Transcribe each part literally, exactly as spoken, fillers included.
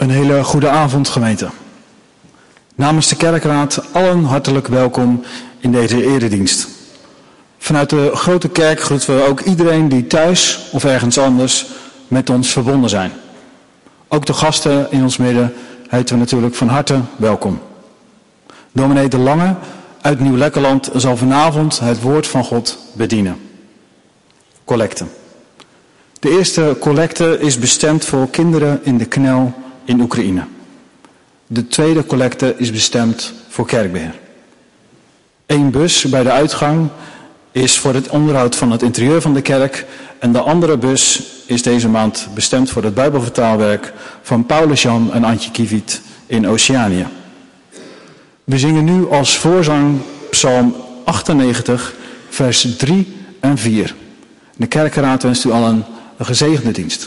Een hele goede avond, gemeente. Namens de kerkraad allen hartelijk welkom in deze eredienst. Vanuit de grote kerk groeten we ook iedereen die thuis of ergens anders met ons verbonden zijn. Ook de gasten in ons midden heten we natuurlijk van harte welkom. Dominee De Lange uit Nieuw-Lekkerland zal vanavond het woord van God bedienen. Collecte. De eerste collecte is bestemd voor kinderen in de knel in Oekraïne. De tweede collecte is bestemd voor kerkbeheer. Eén bus bij de uitgang is voor het onderhoud van het interieur van de kerk en de andere bus is deze maand bestemd voor het Bijbelvertaalwerk van Paulus Jan en Antje Kiewiet in Oceanië. We zingen nu als voorzang Psalm achtennegentig, vers drie en vier. De kerkenraad wenst u allen een gezegende dienst.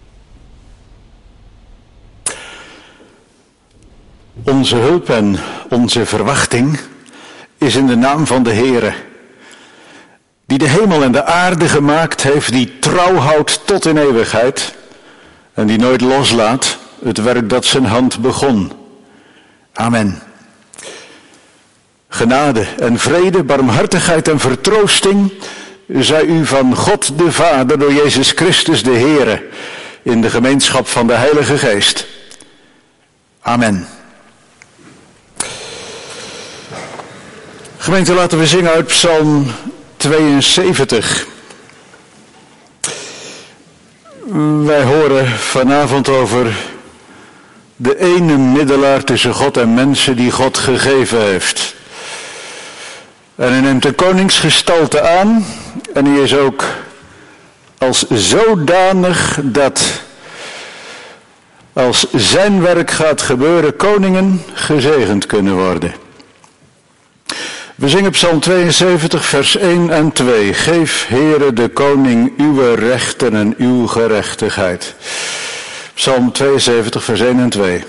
Onze hulp en onze verwachting is in de naam van de Heere, die de hemel en de aarde gemaakt heeft, die trouw houdt tot in eeuwigheid en die nooit loslaat het werk dat zijn hand begon. Amen. Genade en vrede, barmhartigheid en vertroosting zij u van God de Vader door Jezus Christus de Heere in de gemeenschap van de Heilige Geest. Amen. Gemeente, laten we zingen uit Psalm tweeënzeventig. Wij horen vanavond over de ene middelaar tussen God en mensen die God gegeven heeft. En hij neemt de koningsgestalte aan en hij is ook als zodanig dat als zijn werk gaat gebeuren, koningen gezegend kunnen worden. We zingen Psalm tweeënzeventig, vers één en twee. Geef, Heere, de koning uw rechten en uw gerechtigheid. Psalm tweeënzeventig, vers één en twee.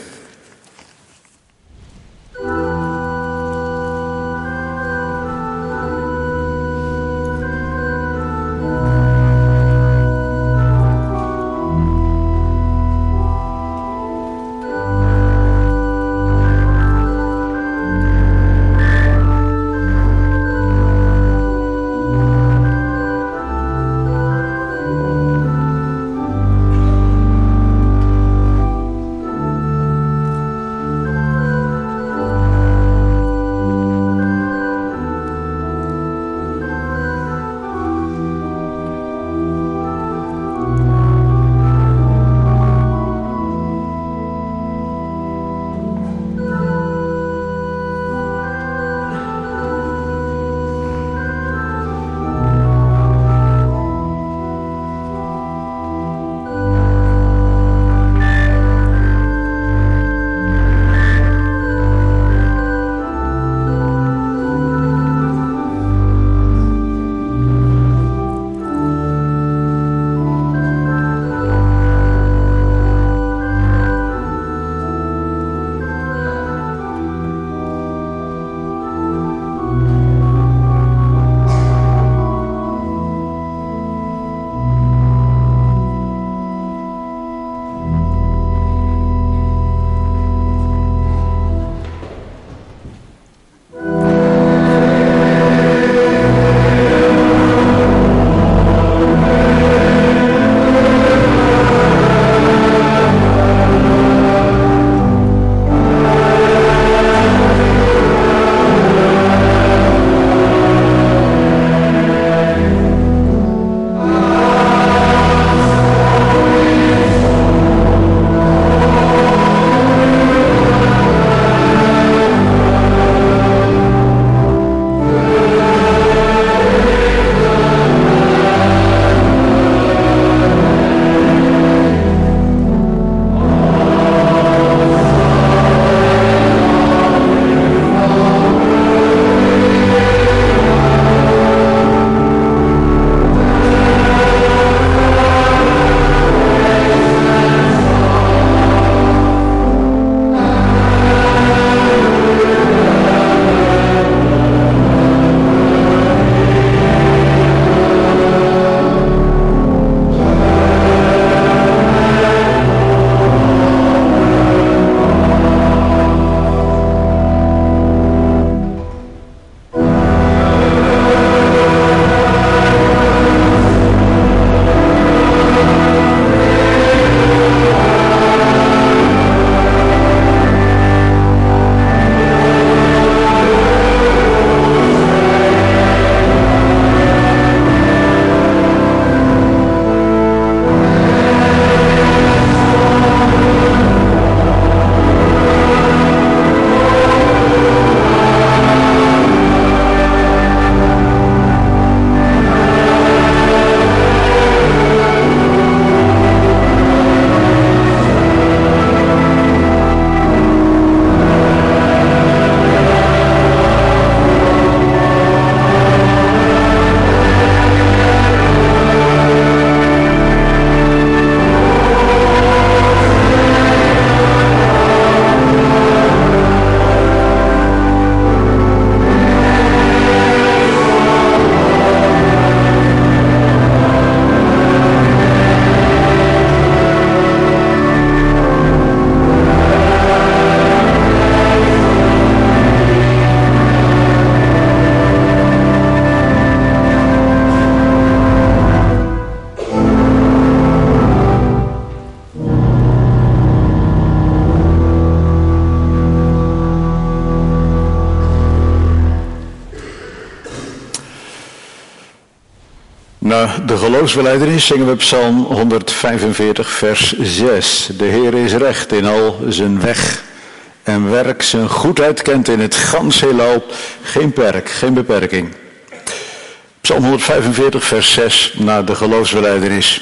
na de geloofsbelijdenis zingen we Psalm honderdvijfenveertig, vers zes. De Heer is recht in al zijn weg en werk, zijn goedheid kent in het gans heelal geen perk, geen beperking. Psalm honderdvijfenveertig, vers zes, na de geloofsbelijdenis.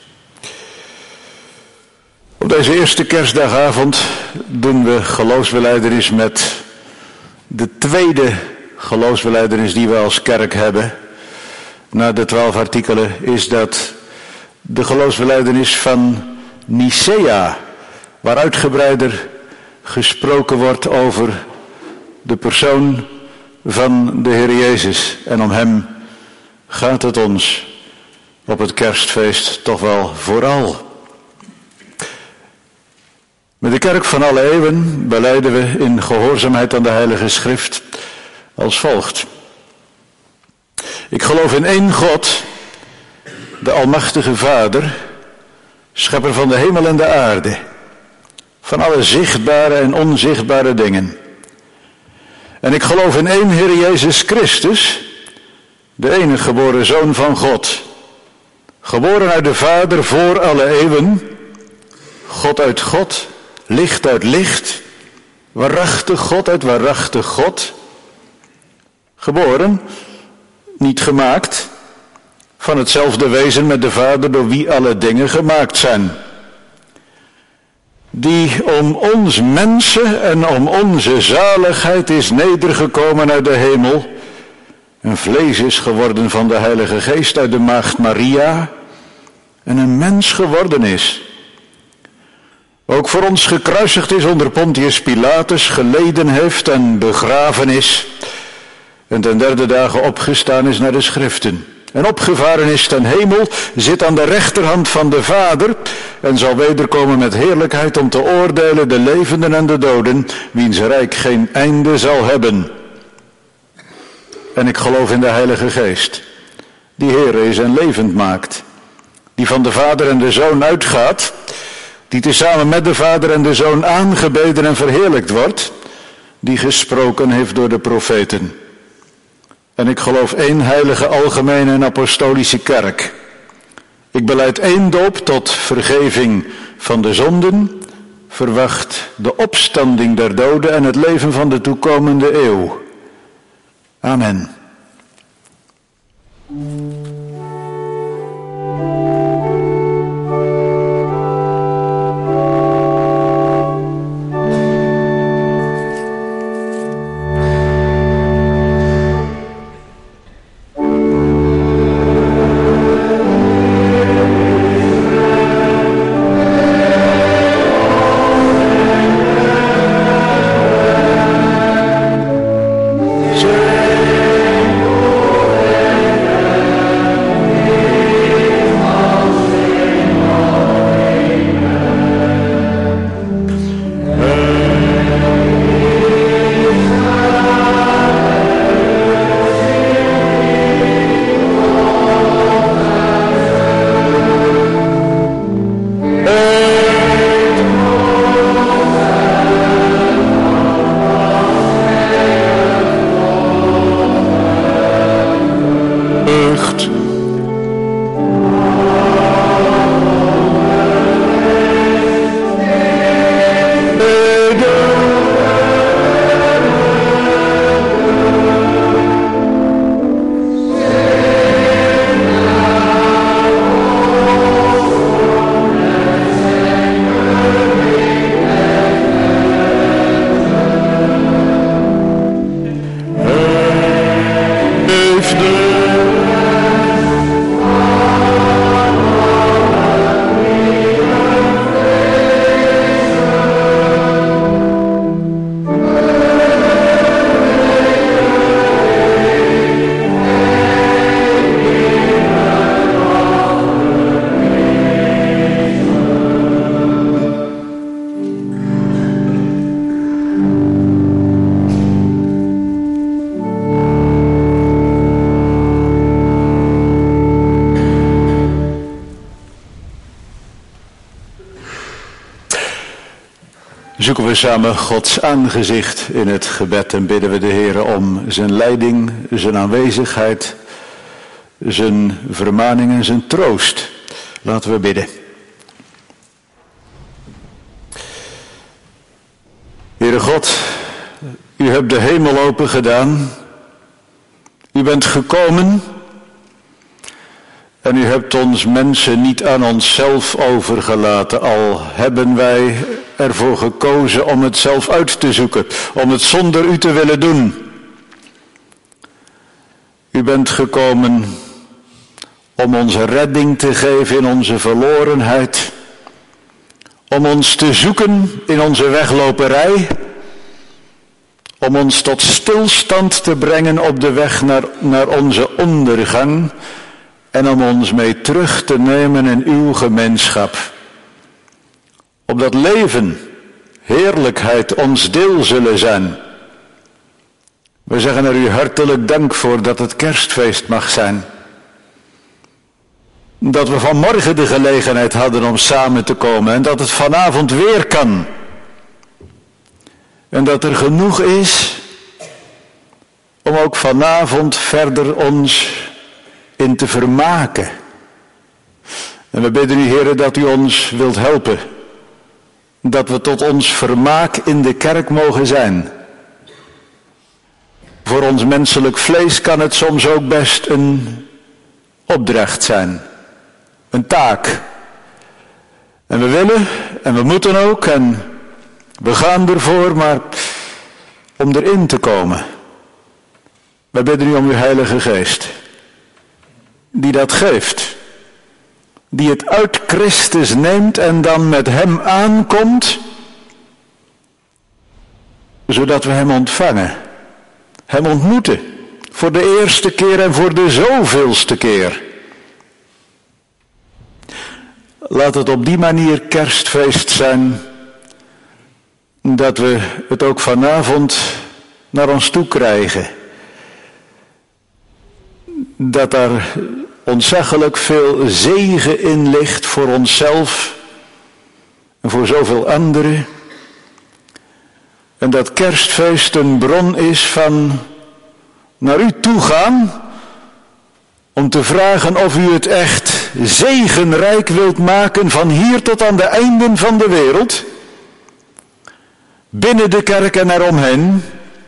Op deze eerste kerstdagavond doen we geloofsbelijdenis met de tweede geloofsbelijdenis die we als kerk hebben. Na de twaalf artikelen is dat de geloofsbelijdenis van Nicea, waar uitgebreider gesproken wordt over de persoon van de Heer Jezus. En om hem gaat het ons op het kerstfeest toch wel vooral. Met de kerk van alle eeuwen belijden we in gehoorzaamheid aan de Heilige Schrift als volgt. Ik geloof in één God, de Almachtige Vader, schepper van de hemel en de aarde, van alle zichtbare en onzichtbare dingen. En ik geloof in één Heer Jezus Christus, de enige geboren Zoon van God, geboren uit de Vader voor alle eeuwen, God uit God, licht uit licht, waarachtig God uit waarachtig God, geboren, niet gemaakt, van hetzelfde wezen met de Vader door wie alle dingen gemaakt zijn. Die om ons mensen en om onze zaligheid is nedergekomen uit de hemel en vlees is geworden van de Heilige Geest uit de maagd Maria en een mens geworden is. Ook voor ons gekruisigd is onder Pontius Pilatus, geleden heeft en begraven is en ten derde dagen opgestaan is naar de schriften. En opgevaren is ten hemel, zit aan de rechterhand van de Vader en zal wederkomen met heerlijkheid om te oordelen de levenden en de doden, wiens rijk geen einde zal hebben. En ik geloof in de Heilige Geest, die Heer is en levend maakt, die van de Vader en de Zoon uitgaat, die tezamen met de Vader en de Zoon aangebeden en verheerlijkt wordt, die gesproken heeft door de profeten. En ik geloof één heilige algemene en apostolische kerk. Ik belijd één doop tot vergeving van de zonden, verwacht de opstanding der doden en het leven van de toekomende eeuw. Amen. Zoeken we samen Gods aangezicht in het gebed en bidden we de Heer om zijn leiding, zijn aanwezigheid zijn vermaning en zijn troost. Laten we bidden. Heere God, u hebt de hemel open gedaan. U bent gekomen en u hebt ons mensen niet aan onszelf overgelaten, al hebben wij ervoor gekozen om het zelf uit te zoeken, om het zonder u te willen doen. U bent gekomen om ons redding te geven in onze verlorenheid, om ons te zoeken in onze wegloperij, om ons tot stilstand te brengen op de weg naar, naar onze ondergang en om ons mee terug te nemen in uw gemeenschap. Opdat leven, heerlijkheid ons deel zullen zijn. We zeggen er u hartelijk dank voor dat het kerstfeest mag zijn. Dat we vanmorgen de gelegenheid hadden om samen te komen en dat het vanavond weer kan. En dat er genoeg is om ook vanavond verder ons in te vermaken. En we bidden u, Heere, dat u ons wilt helpen. Dat we tot ons vermaak in de kerk mogen zijn. Voor ons menselijk vlees kan het soms ook best een opdracht zijn. Een taak. En we willen en we moeten ook en we gaan ervoor, maar om erin te komen. Wij bidden u om uw Heilige Geest. Die dat geeft. Die het uit Christus neemt en dan met hem aankomt. Zodat we hem ontvangen. Hem ontmoeten. Voor de eerste keer en voor de zoveelste keer. Laat het op die manier kerstfeest zijn. Dat we het ook vanavond naar ons toe krijgen. Dat daar ontzaglijk veel zegen in ligt voor onszelf en voor zoveel anderen. En dat kerstfeest een bron is van naar u toe gaan om te vragen of u het echt zegenrijk wilt maken van hier tot aan de einden van de wereld. Binnen de kerk en eromheen.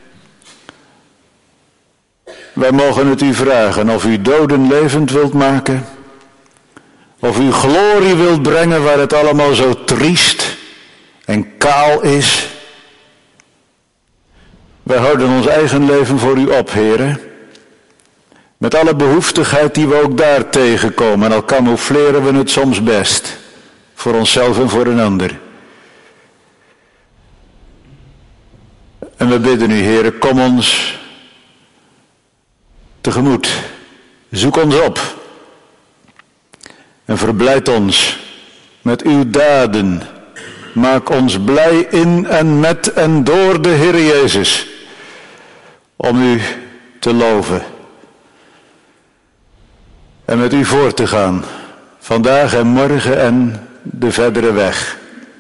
Wij mogen het u vragen of u doden levend wilt maken. Of u glorie wilt brengen waar het allemaal zo triest en kaal is. Wij houden ons eigen leven voor u op, Heere. Met alle behoeftigheid die we ook daar tegenkomen. En al camoufleren we het soms best. Voor onszelf en voor een ander. En we bidden u, Heere, kom ons tegemoet. Zoek ons op. En verblijd ons met uw daden. Maak ons blij in en met en door de Heer Jezus. Om u te loven. En met u voor te gaan. Vandaag en morgen en de verdere weg.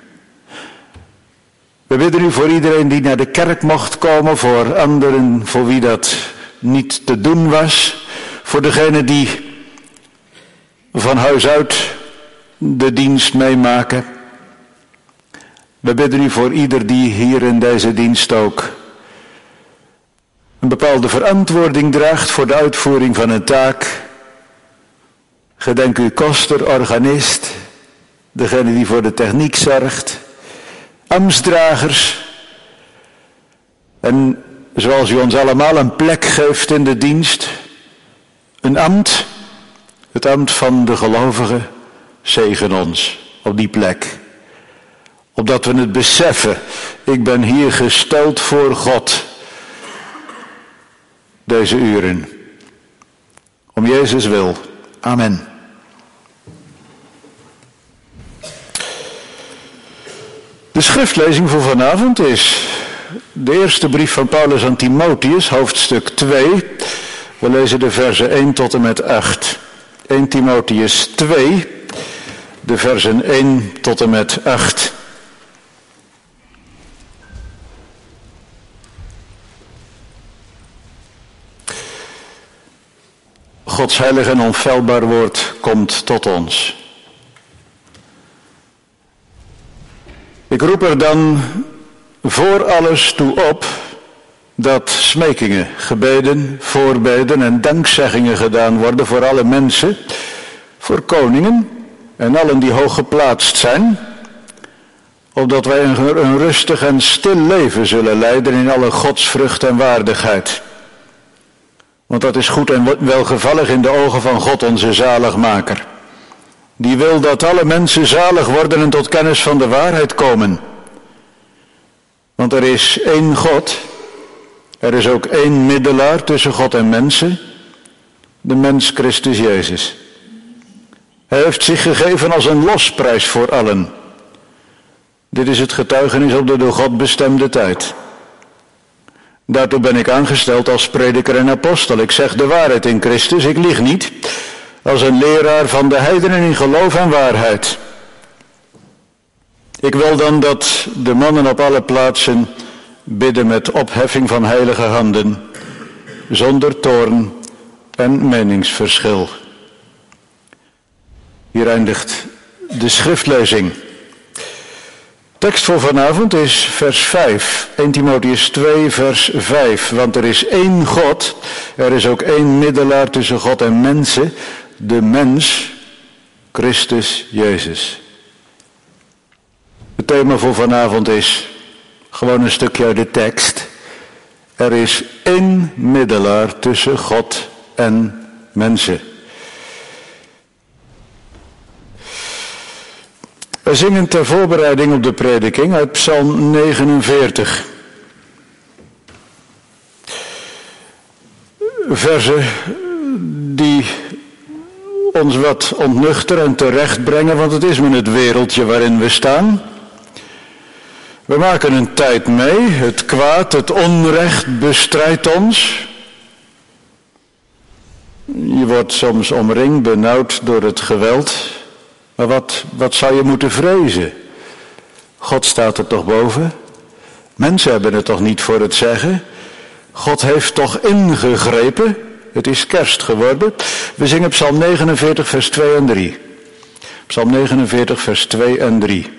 We bidden u voor iedereen die naar de kerk mocht komen. Voor anderen voor wie dat niet te doen was. Voor degenen die van huis uit de dienst meemaken. We bidden u voor ieder die hier in deze dienst ook een bepaalde verantwoording draagt voor de uitvoering van een taak. Gedenk uw koster, organist, degene die voor de techniek zorgt, ambtsdragers. En zoals u ons allemaal een plek geeft in de dienst, een ambt, het ambt van de gelovigen, zegen ons op die plek. Opdat we het beseffen, ik ben hier gesteld voor God, deze uren. Om Jezus wil. Amen. De schriftlezing voor vanavond is de eerste brief van Paulus aan Timotheus, hoofdstuk twee. We lezen de versen één tot en met acht. eerste Timotheus twee, de versen één tot en met acht. Gods heilig en onfeilbaar woord komt tot ons. Ik roep er dan voor alles toe op dat smekingen, gebeden, voorbeden en dankzeggingen gedaan worden voor alle mensen, voor koningen en allen die hoog geplaatst zijn, opdat wij een, een rustig en stil leven zullen leiden in alle godsvrucht en waardigheid. Want dat is goed en welgevallig in de ogen van God onze zaligmaker. Die wil dat alle mensen zalig worden en tot kennis van de waarheid komen. Want er is één God, er is ook één middelaar tussen God en mensen, de mens Christus Jezus. Hij heeft zich gegeven als een losprijs voor allen. Dit is het getuigenis op de door God bestemde tijd. Daartoe ben ik aangesteld als prediker en apostel. Ik zeg de waarheid in Christus, ik lieg niet, als een leraar van de heidenen in geloof en waarheid. Ik wil dan dat de mannen op alle plaatsen bidden met opheffing van heilige handen, zonder toorn en meningsverschil. Hier eindigt de schriftlezing. Tekst voor vanavond is vers vijf, Eerste Timotheüs twee vers vijf. Want er is één God, er is ook één middelaar tussen God en mensen, de mens, Christus Jezus. Het thema voor vanavond is gewoon een stukje uit de tekst. Er is één middelaar tussen God en mensen. We zingen ter voorbereiding op de prediking uit Psalm negenenveertig. Verzen die ons wat ontnuchteren en terecht brengen, want het is maar het wereldje waarin we staan. We maken een tijd mee, het kwaad, het onrecht bestrijdt ons. Je wordt soms omringd, benauwd door het geweld. Maar wat, wat zou je moeten vrezen? God staat er toch boven? Mensen hebben het toch niet voor het zeggen? God heeft toch ingegrepen? Het is kerst geworden. We zingen Psalm negenenveertig vers twee en drie. Psalm negenenveertig vers twee en drie.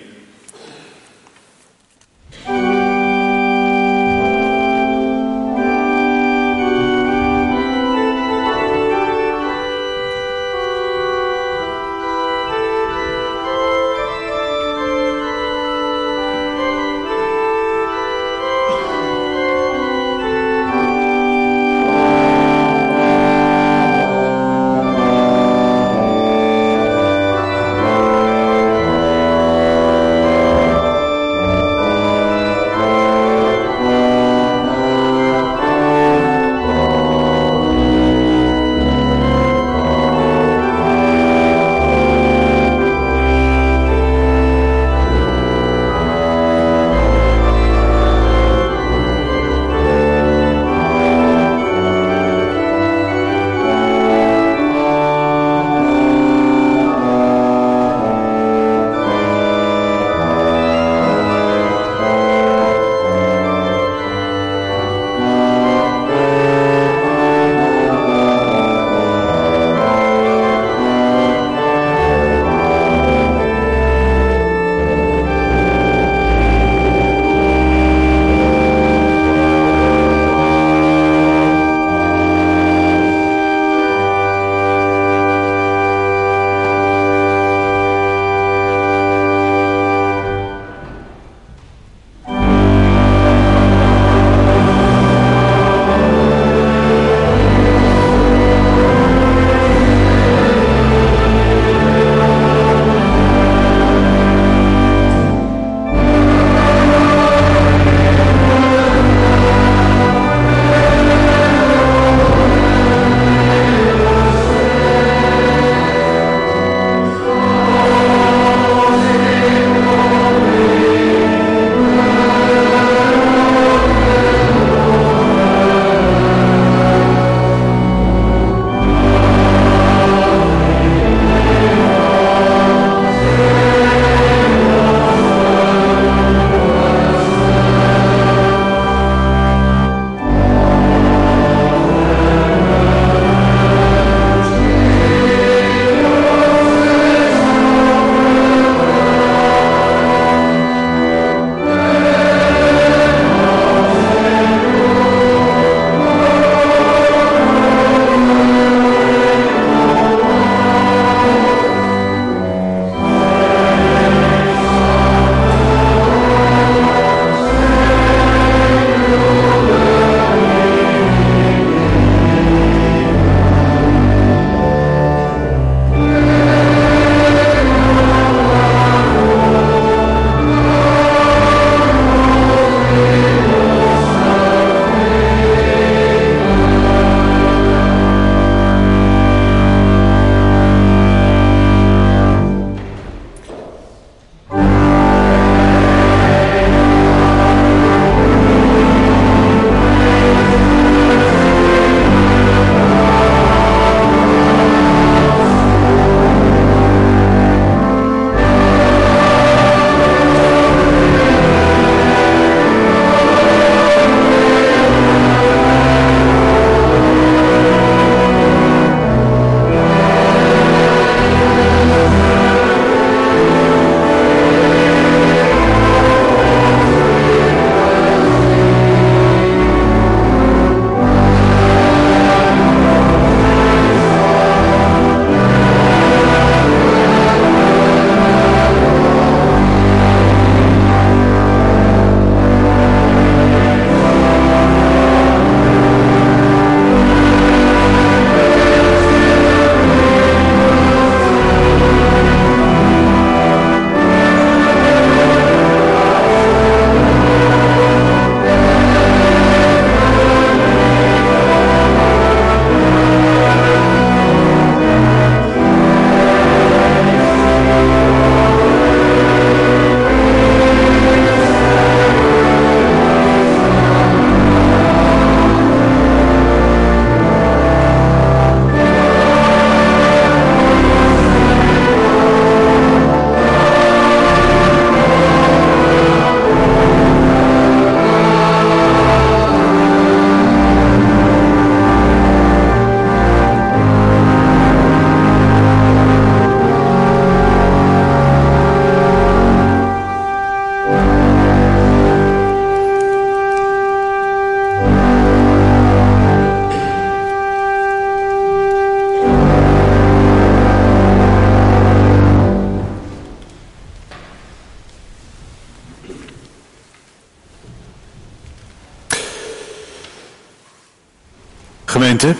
Gemeente,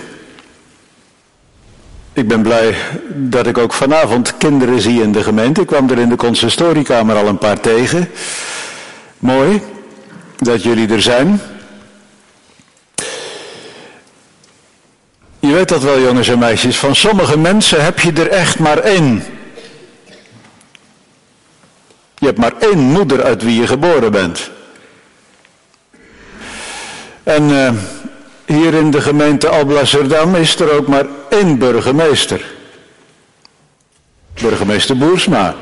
ik ben blij dat ik ook vanavond kinderen zie in de gemeente. Ik kwam er in de consistoriekamer al een paar tegen. Mooi dat jullie er zijn. Je weet dat wel, jongens en meisjes, van sommige mensen heb je er echt maar één. Je hebt maar één moeder uit wie je geboren bent. En uh, hier in de gemeente Alblasserdam is er ook maar één burgemeester. Burgemeester Boersma.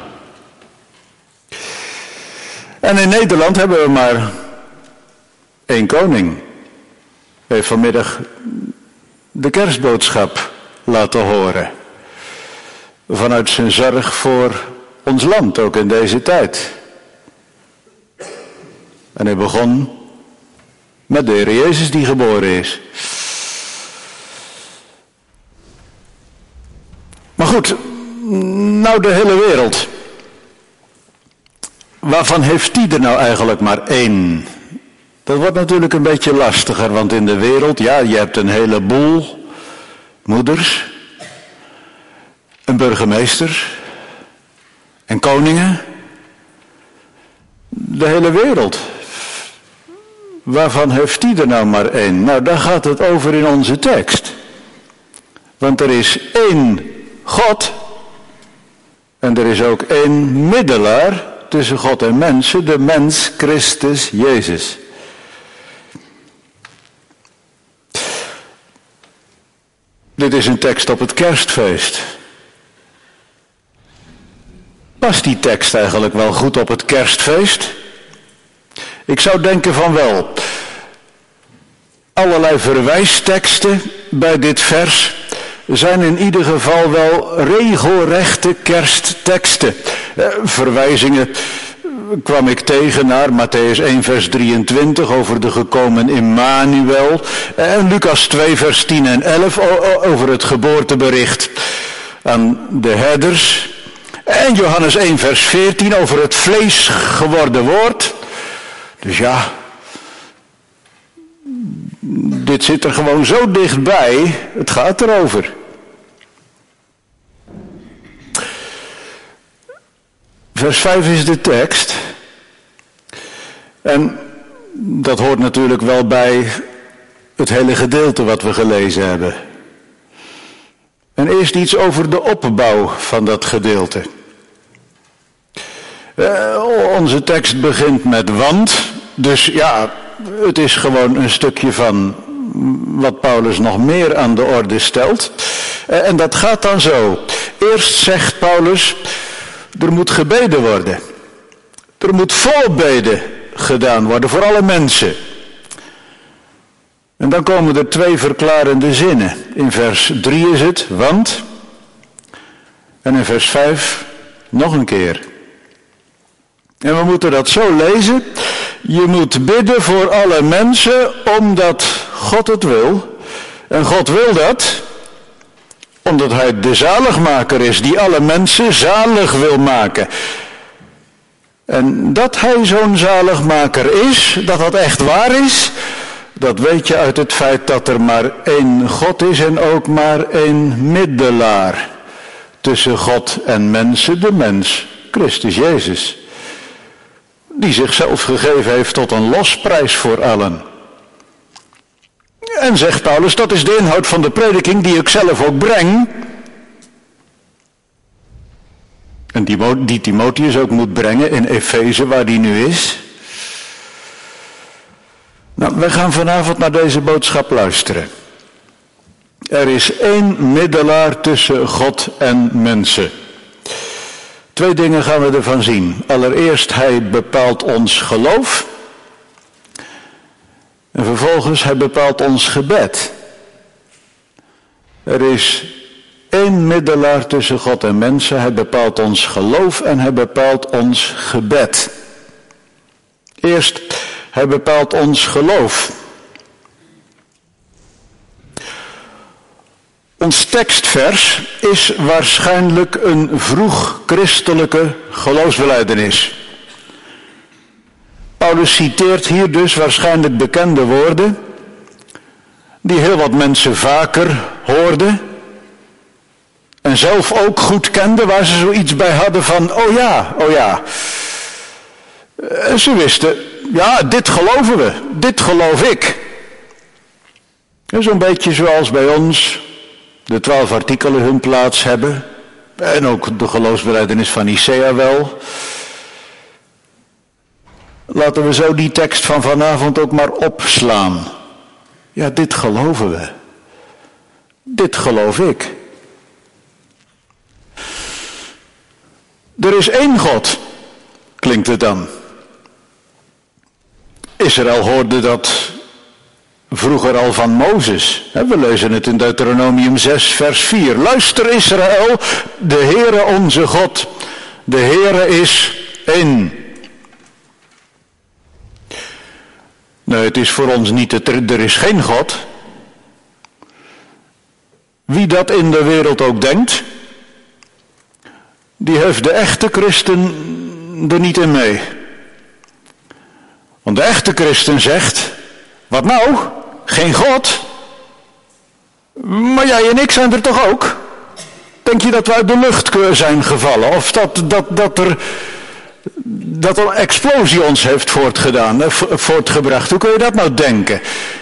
En in Nederland hebben we maar één koning. Hij heeft vanmiddag de kerstboodschap laten horen. Vanuit zijn zorg voor ons land, ook in deze tijd. En hij begon met de Heer Jezus die geboren is. Maar goed, nou de hele wereld. Waarvan heeft die er nou eigenlijk maar één? Dat wordt natuurlijk een beetje lastiger, want in de wereld, ja, je hebt een heleboel moeders, een burgemeester en koningen. De hele wereld. Waarvan heeft die er nou maar één? Nou, daar gaat het over in onze tekst. Want er is één God en er is ook één middelaar tussen God en mensen, de mens Christus Jezus. Dit is een tekst op het kerstfeest. Past die tekst eigenlijk wel goed op het kerstfeest? Ik zou denken van wel. Allerlei verwijsteksten bij dit vers zijn in ieder geval wel regelrechte kerstteksten. Eh, verwijzingen kwam ik tegen naar Matthäus één vers drieëntwintig over de gekomen Immanuel. En Lucas twee vers tien en elf over het geboortebericht aan de herders. En Johannes één vers veertien over het vlees geworden woord. Dus ja, dit zit er gewoon zo dichtbij, het gaat erover. Vers vijf is de tekst. En dat hoort natuurlijk wel bij het hele gedeelte wat we gelezen hebben. En eerst iets over de opbouw van dat gedeelte. Uh, onze tekst begint met want. Dus ja, het is gewoon een stukje van wat Paulus nog meer aan de orde stelt. Uh, en dat gaat dan zo. Eerst zegt Paulus, er moet gebeden worden. Er moet voorbeden gedaan worden voor alle mensen. En dan komen er twee verklarende zinnen. In vers drie is het, want. En in vers vijf nog een keer. En we moeten dat zo lezen. Je moet bidden voor alle mensen omdat God het wil. En God wil dat omdat hij de zaligmaker is die alle mensen zalig wil maken. En dat hij zo'n zaligmaker is, dat dat echt waar is, dat weet je uit het feit dat er maar één God is en ook maar één middelaar tussen God en mensen, de mens, Christus Jezus. Die zichzelf gegeven heeft tot een losprijs voor allen. En zegt Paulus, dat is de inhoud van de prediking die ik zelf ook breng. En die, die Timotheus ook moet brengen in Efeze, waar die nu is. Nou, wij gaan vanavond naar deze boodschap luisteren. Er is één middelaar tussen God en mensen. Twee dingen gaan we ervan zien. Allereerst, hij bepaalt ons geloof. En vervolgens, hij bepaalt ons gebed. Er is één middelaar tussen God en mensen. Hij bepaalt ons geloof en hij bepaalt ons gebed. Eerst, hij bepaalt ons geloof. Ons tekstvers is waarschijnlijk een vroeg christelijke geloofsbelijdenis. Paulus citeert hier dus waarschijnlijk bekende woorden die heel wat mensen vaker hoorden en zelf ook goed kenden, waar ze zoiets bij hadden van, oh ja, oh ja. En ze wisten, ja, dit geloven we, dit geloof ik. Zo'n beetje zoals bij ons de twaalf artikelen hun plaats hebben. En ook de geloofsbelijdenis van Nicea wel. Laten we zo die tekst van vanavond ook maar opslaan. Ja, dit geloven we. Dit geloof ik. Er is één God, klinkt het dan. Israël hoorde dat vroeger al van Mozes. We lezen het in Deuteronomium zes vers vier. Luister Israël, de Heere onze God, de Heere is één. Nee, het is voor ons niet, het, er is geen God. Wie dat in de wereld ook denkt, die heeft de echte christen er niet in mee. Want de echte christen zegt, wat nou? Geen God? Maar jij en ik zijn er toch ook? Denk je dat we uit de lucht zijn gevallen? Of dat, dat, dat er dat een explosie ons heeft voortgedaan, voortgebracht? Hoe kun je dat nou denken?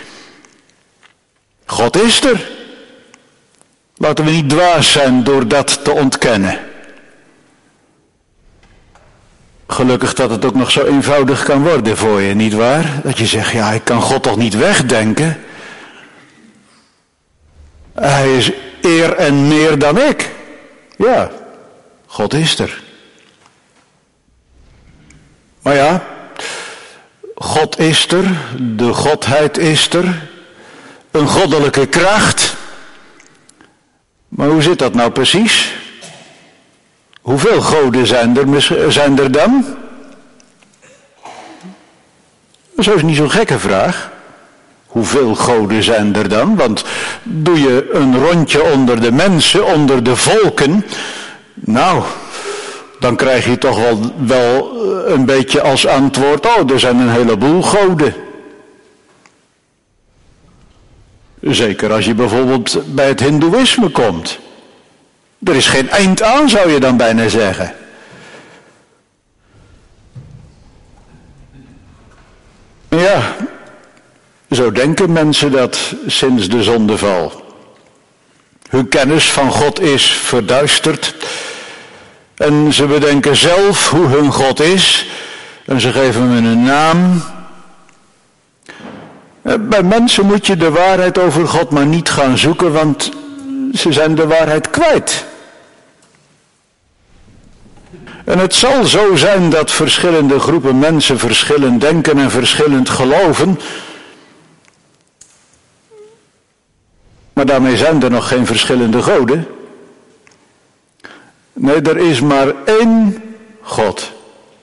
God is er. Laten we niet dwaas zijn door dat te ontkennen. Gelukkig dat het ook nog zo eenvoudig kan worden voor je, nietwaar? Dat je zegt, ja, ik kan God toch niet wegdenken? Hij is eer en meer dan ik. Ja, God is er. Maar ja, God is er, de Godheid is er, een goddelijke kracht. Maar hoe zit dat nou precies? Hoeveel goden zijn er, zijn er dan? Dat is niet zo'n gekke vraag. Hoeveel goden zijn er dan? Want doe je een rondje onder de mensen, onder de volken, nou, dan krijg je toch wel, wel een beetje als antwoord, oh, er zijn een heleboel goden. Zeker als je bijvoorbeeld bij het hindoeïsme komt. Er is geen eind aan, zou je dan bijna zeggen. Ja, zo denken mensen dat sinds de zondeval. Hun kennis van God is verduisterd. En ze bedenken zelf hoe hun God is. En ze geven hem een naam. Bij mensen moet je de waarheid over God maar niet gaan zoeken, want ze zijn de waarheid kwijt. En het zal zo zijn dat verschillende groepen mensen verschillend denken en verschillend geloven. Maar daarmee zijn er nog geen verschillende goden. Nee, er is maar één God.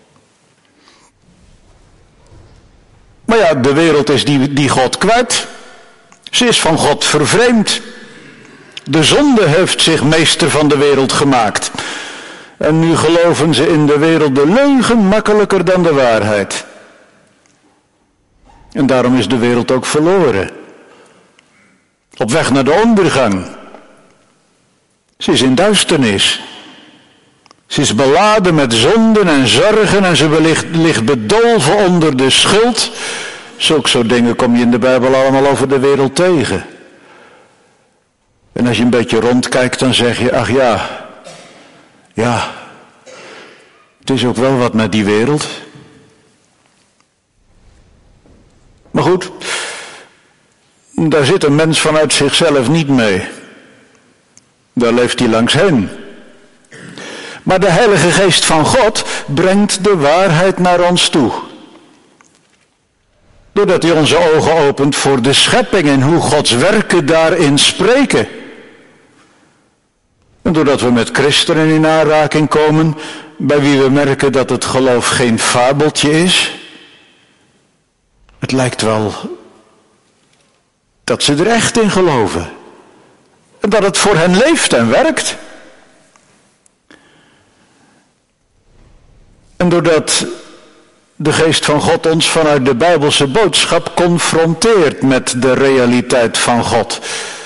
Maar ja, de wereld is die, die God kwijt. Ze is van God vervreemd. De zonde heeft zich meester van de wereld gemaakt. En nu geloven ze in de wereld de leugen makkelijker dan de waarheid. En daarom is de wereld ook verloren. Op weg naar de ondergang. Ze is in duisternis. Ze is beladen met zonden en zorgen en ze ligt, ligt bedolven onder de schuld. Zulke soort dingen kom je in de Bijbel allemaal over de wereld tegen. En als je een beetje rondkijkt, dan zeg je, ach ja, ja, het is ook wel wat met die wereld. Maar goed, daar zit een mens vanuit zichzelf niet mee. Daar leeft hij langs heen. Maar de Heilige Geest van God brengt de waarheid naar ons toe. Doordat hij onze ogen opent voor de schepping en hoe Gods werken daarin spreken. En doordat we met christenen in aanraking komen, bij wie we merken dat het geloof geen fabeltje is. Het lijkt wel dat ze er echt in geloven. En dat het voor hen leeft en werkt. En doordat de geest van God ons vanuit de Bijbelse boodschap confronteert met de realiteit van God.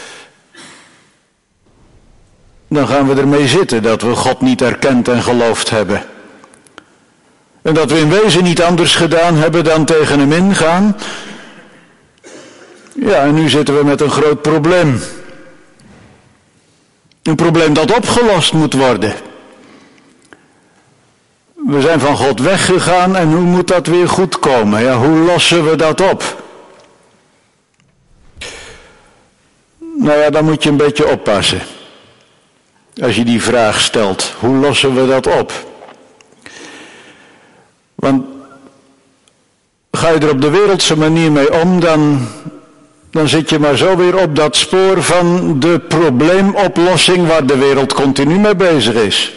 Dan gaan we ermee zitten dat we God niet erkend en geloofd hebben. En dat we in wezen niet anders gedaan hebben dan tegen hem ingaan. Ja, en nu zitten we met een groot probleem. Een probleem dat opgelost moet worden. We zijn van God weggegaan en hoe moet dat weer goed komen? Ja, hoe lossen we dat op? Nou ja, dan moet je een beetje oppassen. Als je die vraag stelt, hoe lossen we dat op? Want ga je er op de wereldse manier mee om, dan, dan zit je maar zo weer op dat spoor van de probleemoplossing waar de wereld continu mee bezig is.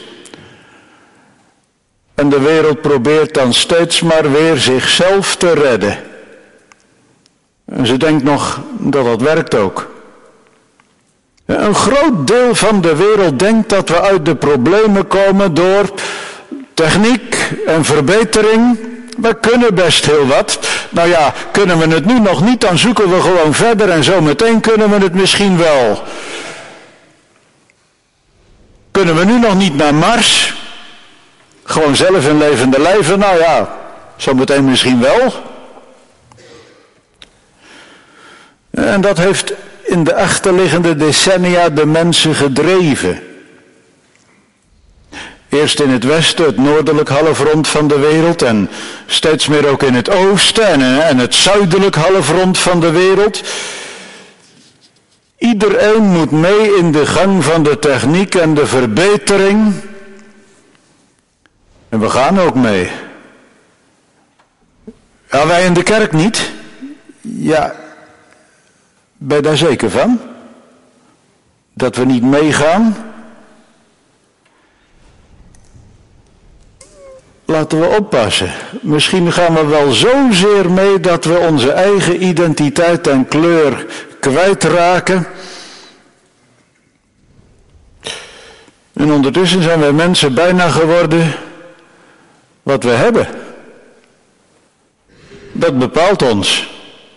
En de wereld probeert dan steeds maar weer zichzelf te redden. En ze denkt nog dat dat werkt ook. Een groot deel van de wereld denkt dat we uit de problemen komen door techniek en verbetering. We kunnen best heel wat. Nou ja, kunnen we het nu nog niet, dan zoeken we gewoon verder en zo meteen kunnen we het misschien wel. Kunnen we nu nog niet naar Mars? Gewoon zelf in levende lijven, nou ja, zo meteen misschien wel. En dat heeft in de achterliggende decennia de mensen gedreven. Eerst in het westen, het noordelijk halfrond van de wereld en steeds meer ook in het oosten en, en het zuidelijk halfrond van de wereld. Iedereen moet mee in de gang van de techniek en de verbetering. En we gaan ook mee. Ja, wij in de kerk niet. Ja, ben je daar zeker van? Dat we niet meegaan? Laten we oppassen. Misschien gaan we wel zozeer mee dat we onze eigen identiteit en kleur kwijtraken. En ondertussen zijn wij mensen bijna geworden wat we hebben. Dat bepaalt ons.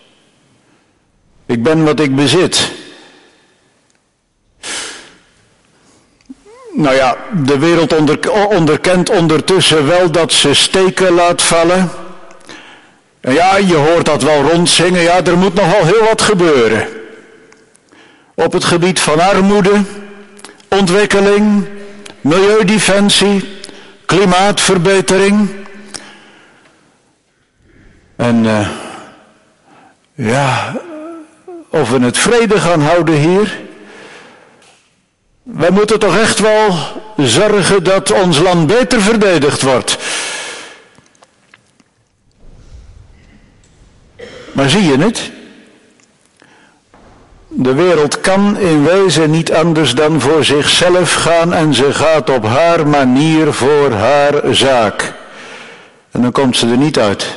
Ik ben wat ik bezit. Nou ja, de wereld onder, onderkent ondertussen wel dat ze steken laat vallen. En ja, je hoort dat wel rondzingen. Ja, er moet nogal heel wat gebeuren. Op het gebied van armoede, ontwikkeling, milieudefensie, klimaatverbetering. En uh, ja, of we het vrede gaan houden hier. Wij moeten toch echt wel zorgen dat ons land beter verdedigd wordt. Maar zie je het? De wereld kan in wezen niet anders dan voor zichzelf gaan en ze gaat op haar manier voor haar zaak. En dan komt ze er niet uit.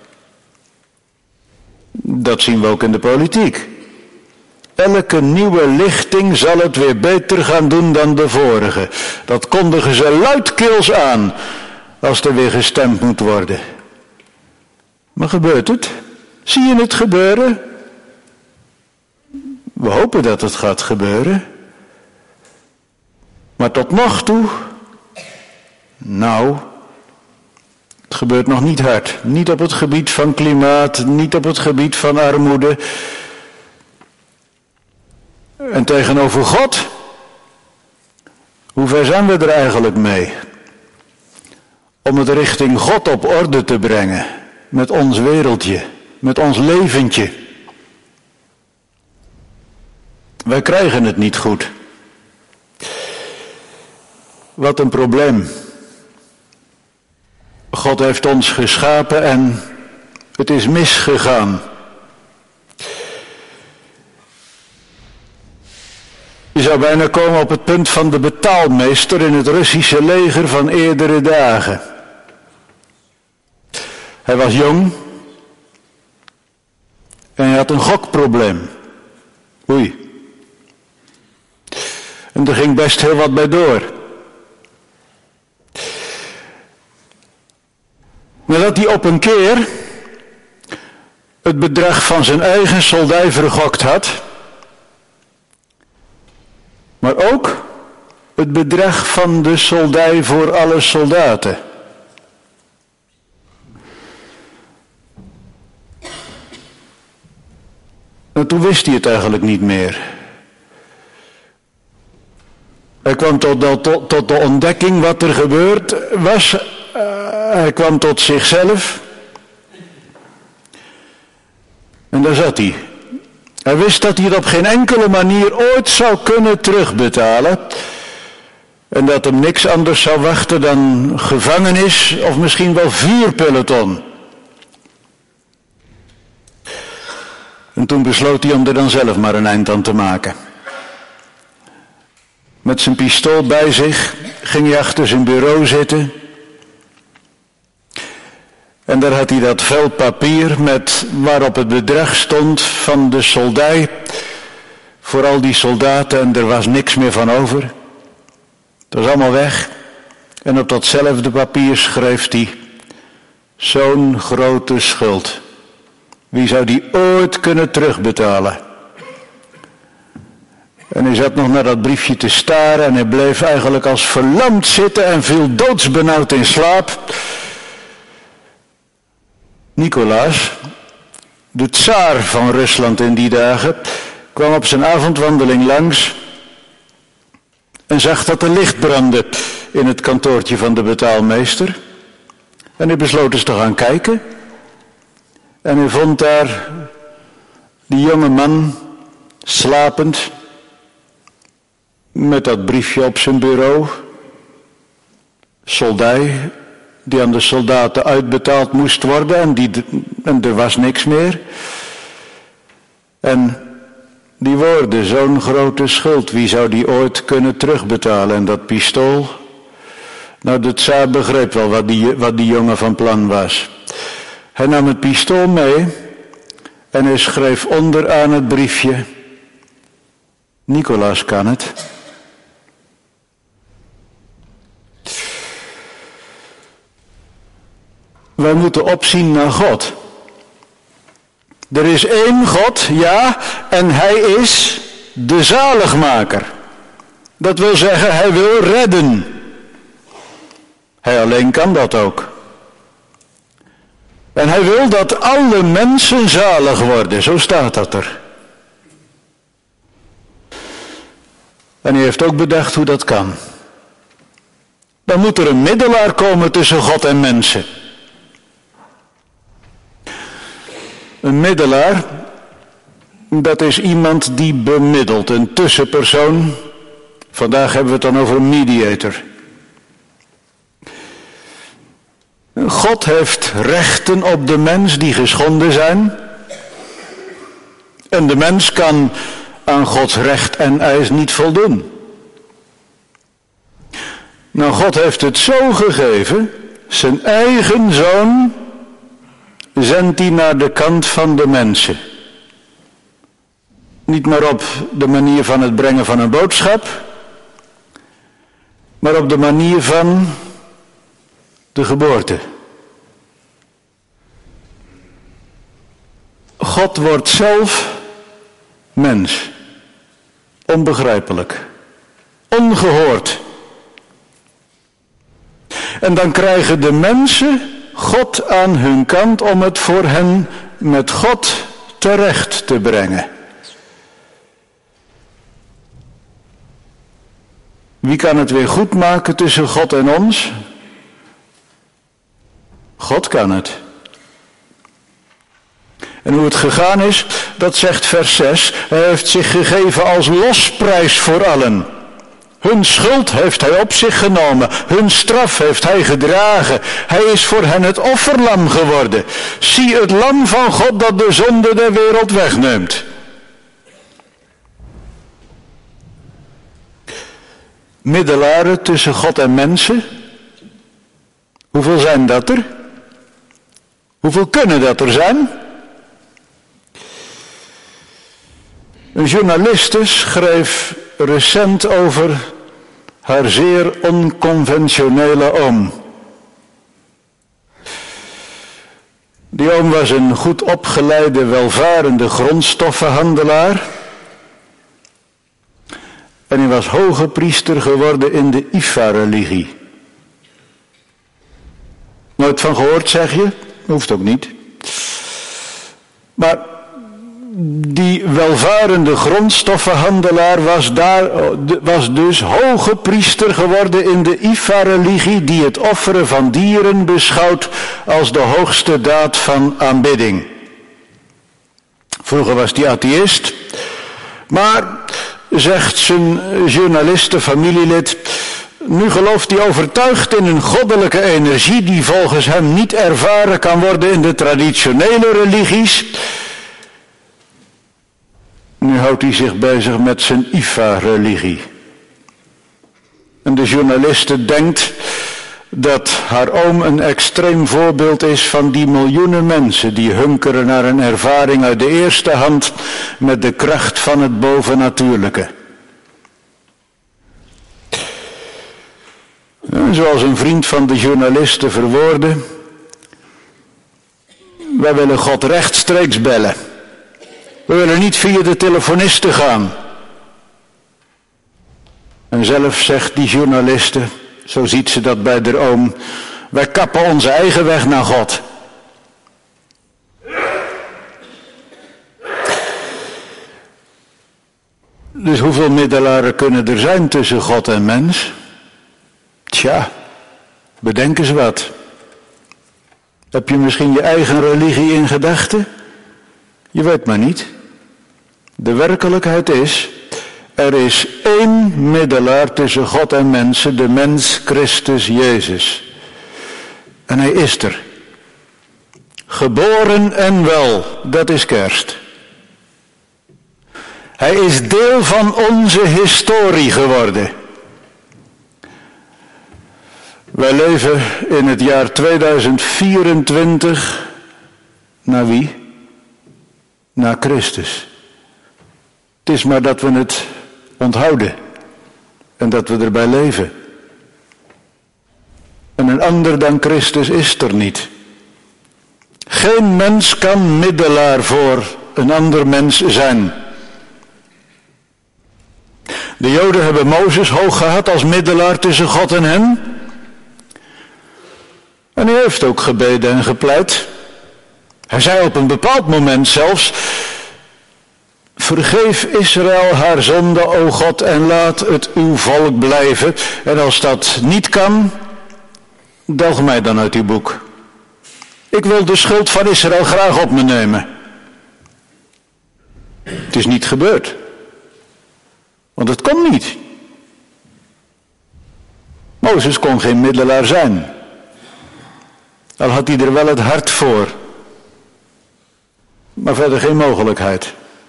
Dat zien we ook in de politiek. Elke nieuwe lichting zal het weer beter gaan doen dan de vorige. Dat kondigen ze luidkeels aan als er weer gestemd moet worden. Maar gebeurt het? Zie je het gebeuren? We hopen dat het gaat gebeuren. Maar tot nog toe, nou, het gebeurt nog niet hard. Niet op het gebied van klimaat, niet op het gebied van armoede. En tegenover God, hoe ver zijn we er eigenlijk mee? Om het richting God op orde te brengen, met ons wereldje, met ons leventje. Wij krijgen het niet goed. Wat een probleem. God heeft ons geschapen en het is misgegaan. Je zou bijna komen op het punt van de betaalmeester in het Russische leger van eerdere dagen. Hij was jong en hij had een gokprobleem. Oei. En er ging best heel wat bij door. Maar dat hij op een keer het bedrag van zijn eigen soldij vergokt had, maar ook het bedrag van de soldij voor alle soldaten. En toen wist hij het eigenlijk niet meer. Hij kwam tot de, tot, tot de ontdekking wat er gebeurd was. Uh, hij kwam tot zichzelf. En daar zat hij. Hij wist dat hij het op geen enkele manier ooit zou kunnen terugbetalen. En dat hem niks anders zou wachten dan gevangenis of misschien wel vuurpeloton. En toen besloot hij om er dan zelf maar een eind aan te maken. Met zijn pistool bij zich ging hij achter zijn bureau zitten. En daar had hij dat vel papier met waarop het bedrag stond van de soldij. Voor al die soldaten en er was niks meer van over. Het was allemaal weg. En op datzelfde papier schreef hij: zo'n grote schuld. Wie zou die ooit kunnen terugbetalen? En hij zat nog naar dat briefje te staren en hij bleef eigenlijk als verlamd zitten en viel doodsbenauwd in slaap. Nicolaas, de tsaar van Rusland in die dagen, kwam op zijn avondwandeling langs en zag dat er licht brandde in het kantoortje van de betaalmeester. En hij besloot eens te gaan kijken. En hij vond daar die jonge man slapend met dat briefje op zijn bureau. Soldij die aan de soldaten uitbetaald moest worden en, die, en er was niks meer. En die woorden, zo'n grote schuld, wie zou die ooit kunnen terugbetalen? En dat pistool, nou de tsaar begreep wel wat die, wat die jongen van plan was. Hij nam het pistool mee en hij schreef onderaan het briefje: Nicolaas kan het. Wij moeten opzien naar God. Er is één God, ja, en hij is de zaligmaker. Dat wil zeggen, hij wil redden. Hij alleen kan dat ook. En hij wil dat alle mensen zalig worden, zo staat dat er. En hij heeft ook bedacht hoe dat kan. Dan moet er een middelaar komen tussen God en mensen. Een middelaar, dat is iemand die bemiddelt, een tussenpersoon. Vandaag hebben we het dan over een mediator. God heeft rechten op de mens die geschonden zijn. En de mens kan aan Gods recht en eis niet voldoen. Nou, God heeft het zo gegeven, zijn eigen zoon zendt hij naar de kant van de mensen. Niet maar op de manier van het brengen van een boodschap, maar op de manier van de geboorte. God wordt zelf mens. Onbegrijpelijk. Ongehoord. En dan krijgen de mensen God aan hun kant om het voor hen met God terecht te brengen. Wie kan het weer goed maken tussen God en ons? God kan het. En hoe het gegaan is, dat zegt vers zes. Hij heeft zich gegeven als losprijs voor allen. Hun schuld heeft hij op zich genomen. Hun straf heeft hij gedragen. Hij is voor hen het offerlam geworden. Zie het lam van God dat de zonde der wereld wegneemt. Middelaren tussen God en mensen. Hoeveel zijn dat er? Hoeveel kunnen dat er zijn? Een journaliste schreef recent over haar zeer onconventionele oom. Die oom was een goed opgeleide, welvarende grondstoffenhandelaar. En hij was hoge priester geworden in de Ifa-religie. Nooit van gehoord, zeg je? Hoeft ook niet. Maar die welvarende grondstoffenhandelaar was, daar, was dus hoge priester geworden in de Ifa-religie, die het offeren van dieren beschouwt als de hoogste daad van aanbidding. Vroeger was hij atheïst, maar, zegt zijn journaliste familielid, nu gelooft hij overtuigd in een goddelijke energie die volgens hem niet ervaren kan worden in de traditionele religies. Nu houdt hij zich bezig met zijn Ifa-religie. En de journaliste denkt dat haar oom een extreem voorbeeld is van die miljoenen mensen die hunkeren naar een ervaring uit de eerste hand met de kracht van het bovennatuurlijke. En zoals een vriend van de journaliste verwoordde, wij willen God rechtstreeks bellen. We willen niet via de telefonisten gaan. En zelf zegt die journaliste, zo ziet ze dat bij de oom, wij kappen onze eigen weg naar God. Dus hoeveel middelaren kunnen er zijn tussen God en mens? Tja, bedenk eens wat. Heb je misschien je eigen religie in gedachten? Je weet maar niet. De werkelijkheid is, er is één middelaar tussen God en mensen, de mens Christus Jezus. En hij is er. Geboren en wel, dat is kerst. Hij is deel van onze historie geworden. Wij leven in het jaar tweeduizend vierentwintig. Naar wie? Naar Christus. Het is maar dat we het onthouden. En dat we erbij leven. En een ander dan Christus is er niet. Geen mens kan middelaar voor een ander mens zijn. De Joden hebben Mozes hoog gehad als middelaar tussen God en hen. En hij heeft ook gebeden en gepleit. Hij zei op een bepaald moment zelfs, vergeef Israël haar zonde, o God, en laat het uw volk blijven. En als dat niet kan, delg mij dan uit uw boek. Ik wil de schuld van Israël graag op me nemen. Het is niet gebeurd. Want het kon niet. Mozes kon geen middelaar zijn. Al had hij er wel het hart voor. Maar verder geen mogelijkheid.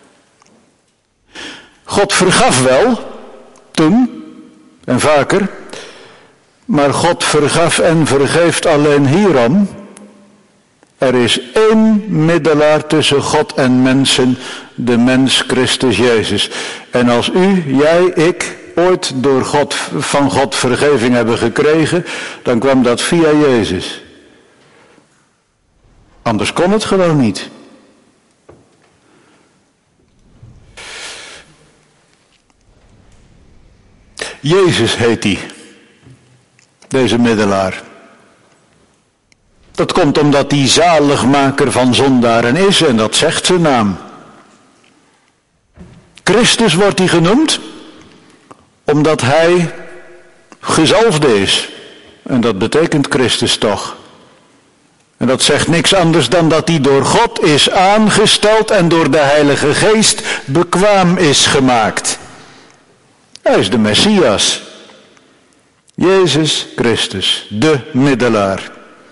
God vergaf wel, toen, en vaker. Maar God vergaf en vergeeft alleen hierom. Er is één middelaar tussen God en mensen, de mens Christus Jezus. En als u, jij, ik, ooit door God, van God vergeving hebben gekregen, dan kwam dat via Jezus. Anders kon het gewoon niet. Jezus heet hij, deze middelaar. Dat komt omdat hij zaligmaker van zondaren is en dat zegt zijn naam. Christus wordt hij genoemd omdat hij gezalfde is. En dat betekent Christus toch. En dat zegt niks anders dan dat hij door God is aangesteld en door de Heilige Geest bekwaam is gemaakt. Hij is de Messias. Jezus Christus, de middelaar.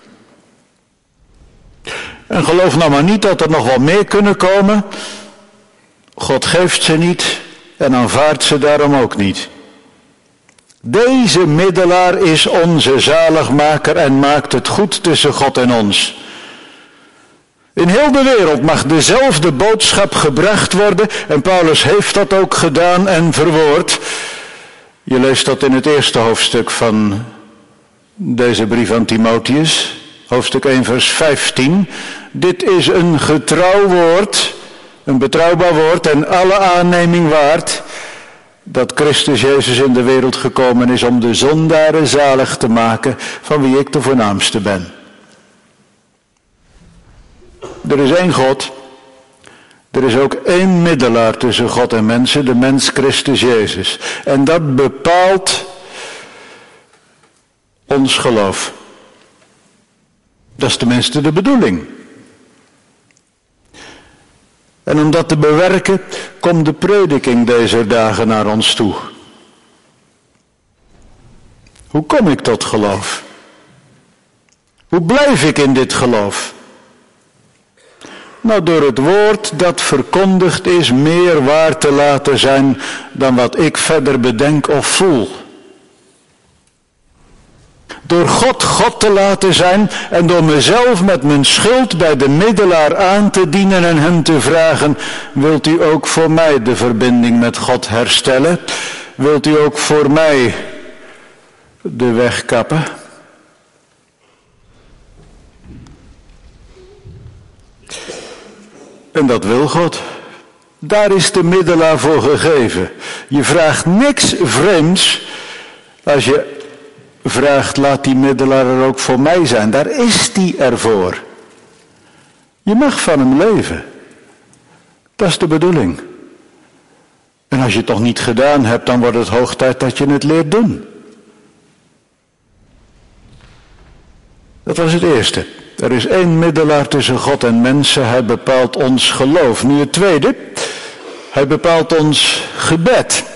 En geloof nou maar niet dat er nog wel meer kunnen komen. God geeft ze niet en aanvaardt ze daarom ook niet. Deze middelaar is onze zaligmaker en maakt het goed tussen God en ons. In heel de wereld mag dezelfde boodschap gebracht worden en Paulus heeft dat ook gedaan en verwoord. Je leest dat in het eerste hoofdstuk van deze brief aan Timotheus, hoofdstuk één vers vijftien. Dit is een getrouw woord, een betrouwbaar woord en alle aanneming waard, dat Christus Jezus in de wereld gekomen is om de zondaren zalig te maken, van wie ik de voornaamste ben. Er is één God. Er is ook één middelaar tussen God en mensen, de mens Christus Jezus. En dat bepaalt ons geloof. Dat is tenminste de bedoeling. En om dat te bewerken, komt de prediking deze dagen naar ons toe. Hoe kom ik tot geloof? Hoe blijf ik in dit geloof? Nou, door het woord dat verkondigd is meer waar te laten zijn dan wat ik verder bedenk of voel. Door God God te laten zijn en door mezelf met mijn schuld bij de middelaar aan te dienen en hem te vragen, wilt u ook voor mij de verbinding met God herstellen? Wilt u ook voor mij de weg kappen? En dat wil God. Daar is de middelaar voor gegeven. Je vraagt niks vreemds als je vraagt, laat die middelaar er ook voor mij zijn. Daar is die ervoor. Je mag van hem leven. Dat is de bedoeling. En als je het toch niet gedaan hebt, dan wordt het hoog tijd dat je het leert doen. Dat was het eerste. Er is één middelaar tussen God en mensen. Hij bepaalt ons geloof. Nu het tweede. Hij bepaalt ons gebed.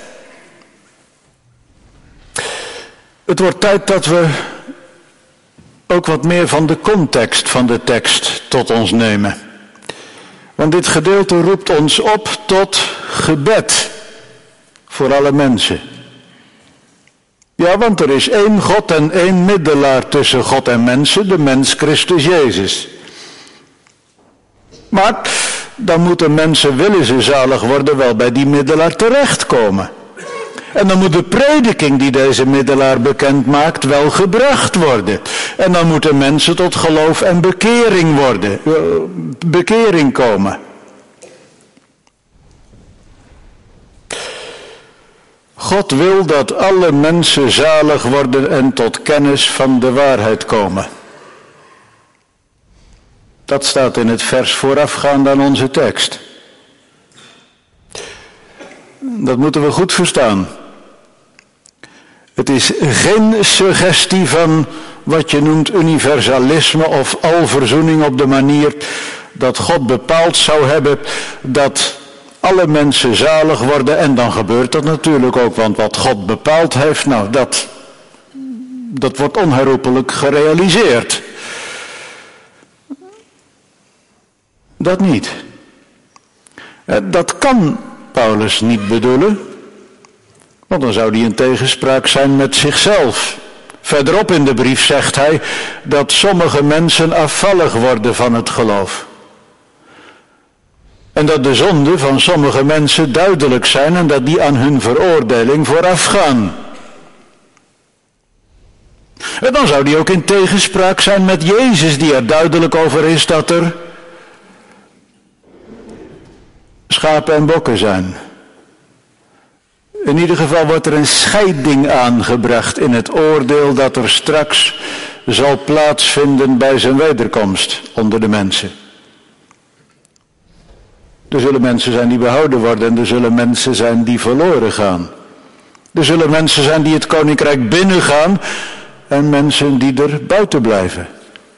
Het wordt tijd dat we ook wat meer van de context van de tekst tot ons nemen. Want dit gedeelte roept ons op tot gebed voor alle mensen. Ja, want er is één God en één middelaar tussen God en mensen, de mens Christus Jezus. Maar dan moeten mensen, willen ze zalig worden, wel bij die middelaar terechtkomen. En dan moet de prediking die deze middelaar bekend maakt wel gebracht worden. En dan moeten mensen tot geloof en bekering worden, bekering komen. God wil dat alle mensen zalig worden en tot kennis van de waarheid komen. Dat staat in het vers voorafgaand aan onze tekst. Dat moeten we goed verstaan. Het is geen suggestie van wat je noemt universalisme of alverzoening op de manier dat God bepaald zou hebben dat alle mensen zalig worden. En dan gebeurt dat natuurlijk ook, want wat God bepaald heeft, nou dat, dat wordt onherroepelijk gerealiseerd. Dat niet. Dat kan Paulus niet bedoelen, want dan zou hij in tegenspraak zijn met zichzelf. Verderop in de brief zegt hij dat sommige mensen afvallig worden van het geloof. En dat de zonden van sommige mensen duidelijk zijn en dat die aan hun veroordeling voorafgaan. En dan zou die ook in tegenspraak zijn met Jezus, die er duidelijk over is dat er schapen en bokken zijn. In ieder geval wordt er een scheiding aangebracht in het oordeel dat er straks zal plaatsvinden bij zijn wederkomst onder de mensen. Er zullen mensen zijn die behouden worden en er zullen mensen zijn die verloren gaan. Er zullen mensen zijn die het koninkrijk binnengaan en mensen die er buiten blijven.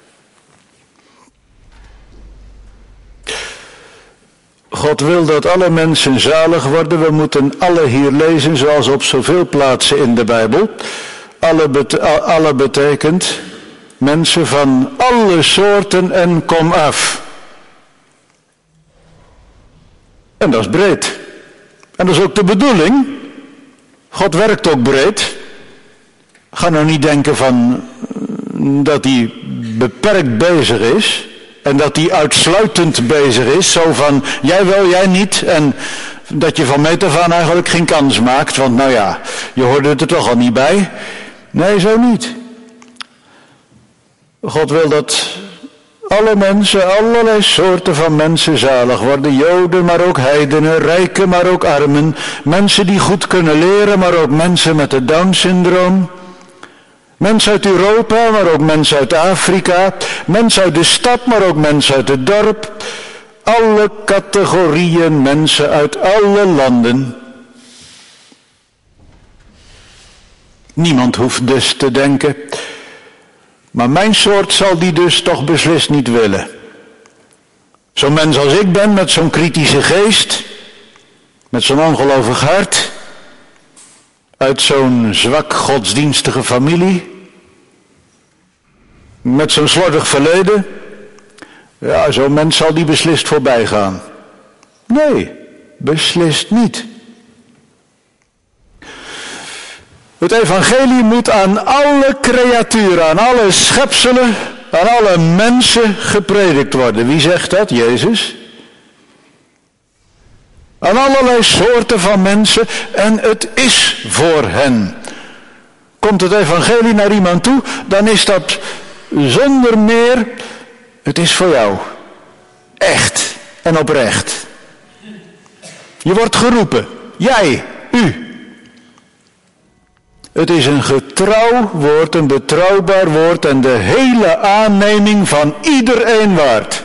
God wil dat alle mensen zalig worden. We moeten alle hier lezen zoals op zoveel plaatsen in de Bijbel. Alle, bete- alle betekent mensen van alle soorten en kom af. En dat is breed. En dat is ook de bedoeling. God werkt ook breed. Ga nou niet denken van dat hij beperkt bezig is. En dat hij uitsluitend bezig is. Zo van, jij wel, jij niet. En dat je van meet af aan eigenlijk geen kans maakt. Want nou ja, je hoorde het er toch al niet bij. Nee, zo niet. God wil dat alle mensen, allerlei soorten van mensen zalig worden. Joden, maar ook heidenen, rijken, maar ook armen. Mensen die goed kunnen leren, maar ook mensen met het Down-syndroom. Mensen uit Europa, maar ook mensen uit Afrika. Mensen uit de stad, maar ook mensen uit het dorp. Alle categorieën mensen uit alle landen. Niemand hoeft dus te denken, maar mijn soort zal die dus toch beslist niet willen. Zo'n mens als ik ben, met zo'n kritische geest, met zo'n ongelovig hart, uit zo'n zwak godsdienstige familie, met zo'n slordig verleden, ja, zo'n mens zal die beslist voorbij gaan. Nee, beslist niet. Het evangelie moet aan alle creaturen, aan alle schepselen, aan alle mensen gepredikt worden. Wie zegt dat? Jezus. Aan allerlei soorten van mensen en het is voor hen. Komt het evangelie naar iemand toe, dan is dat zonder meer, het is voor jou. Echt en oprecht. Je wordt geroepen. Jij, u. Het is een getrouw woord, een betrouwbaar woord en de hele aanneming van iedereen waard.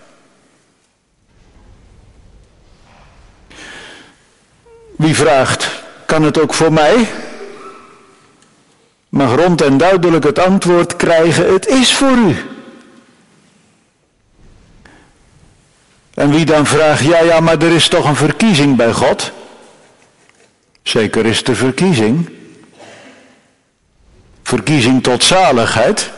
Wie vraagt, kan het ook voor mij? Mag rond en duidelijk het antwoord krijgen, het is voor u. En wie dan vraagt, ja ja, maar er is toch een verkiezing bij God? Zeker is er verkiezing. Verkiezing tot zaligheid.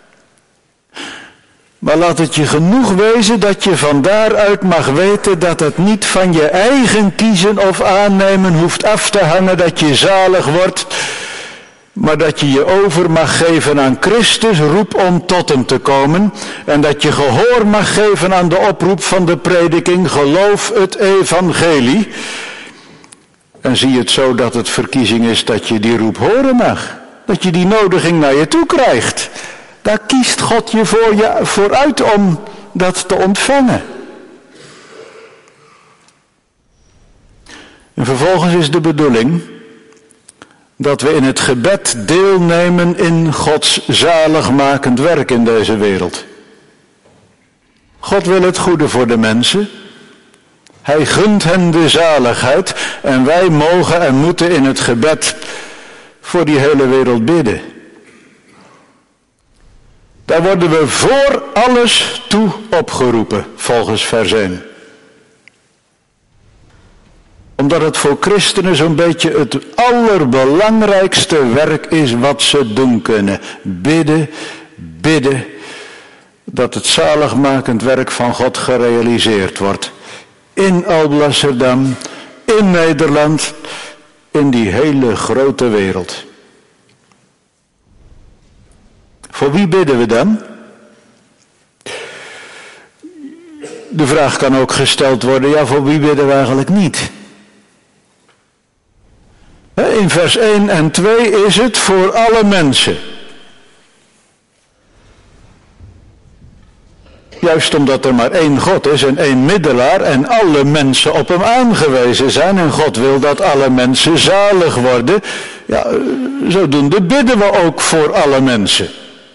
Maar laat het je genoeg wezen dat je van daaruit mag weten dat het niet van je eigen kiezen of aannemen hoeft af te hangen dat je zalig wordt, maar dat je je over mag geven aan Christus, roep om tot hem te komen, en dat je gehoor mag geven aan de oproep van de prediking, geloof het evangelie. En zie het zo dat het verkiezing is dat je die roep horen mag. Dat je die nodiging naar je toe krijgt. Daar kiest God je voor je vooruit om dat te ontvangen. En vervolgens is de bedoeling dat we in het gebed deelnemen in Gods zaligmakend werk in deze wereld. God wil het goede voor de mensen. Hij gunt hen de zaligheid en wij mogen en moeten in het gebed voor die hele wereld bidden. Daar worden we voor alles toe opgeroepen, volgens vers één. Omdat het voor christenen zo'n beetje het allerbelangrijkste werk is wat ze doen kunnen. Bidden, bidden, dat het zaligmakend werk van God gerealiseerd wordt. In Alblasserdam, in Nederland, in die hele grote wereld. Voor wie bidden we dan? De vraag kan ook gesteld worden, ja, voor wie bidden we eigenlijk niet? In vers één en twee is het voor alle mensen. Juist omdat er maar één God is en één middelaar en alle mensen op hem aangewezen zijn. En God wil dat alle mensen zalig worden. Ja, zodoende bidden we ook voor alle mensen.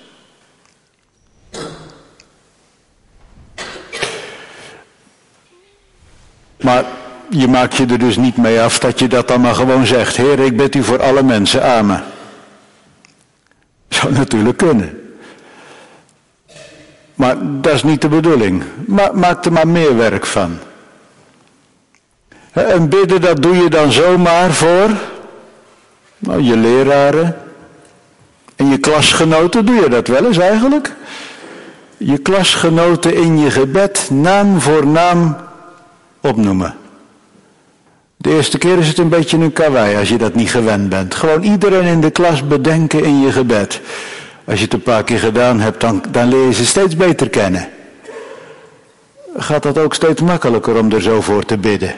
Maar je maakt je er dus niet mee af dat je dat dan maar gewoon zegt. Heer, ik bid u voor alle mensen, amen. Zou natuurlijk kunnen. Maar dat is niet de bedoeling. Ma- maak er maar meer werk van. En bidden, dat doe je dan zomaar voor nou, je leraren en je klasgenoten. Doe je dat wel eens eigenlijk? Je klasgenoten in je gebed naam voor naam opnoemen. De eerste keer is het een beetje een karwei als je dat niet gewend bent. Gewoon iedereen in de klas bedenken in je gebed. Als je het een paar keer gedaan hebt, dan, dan leer je ze steeds beter kennen. Gaat dat ook steeds makkelijker om er zo voor te bidden.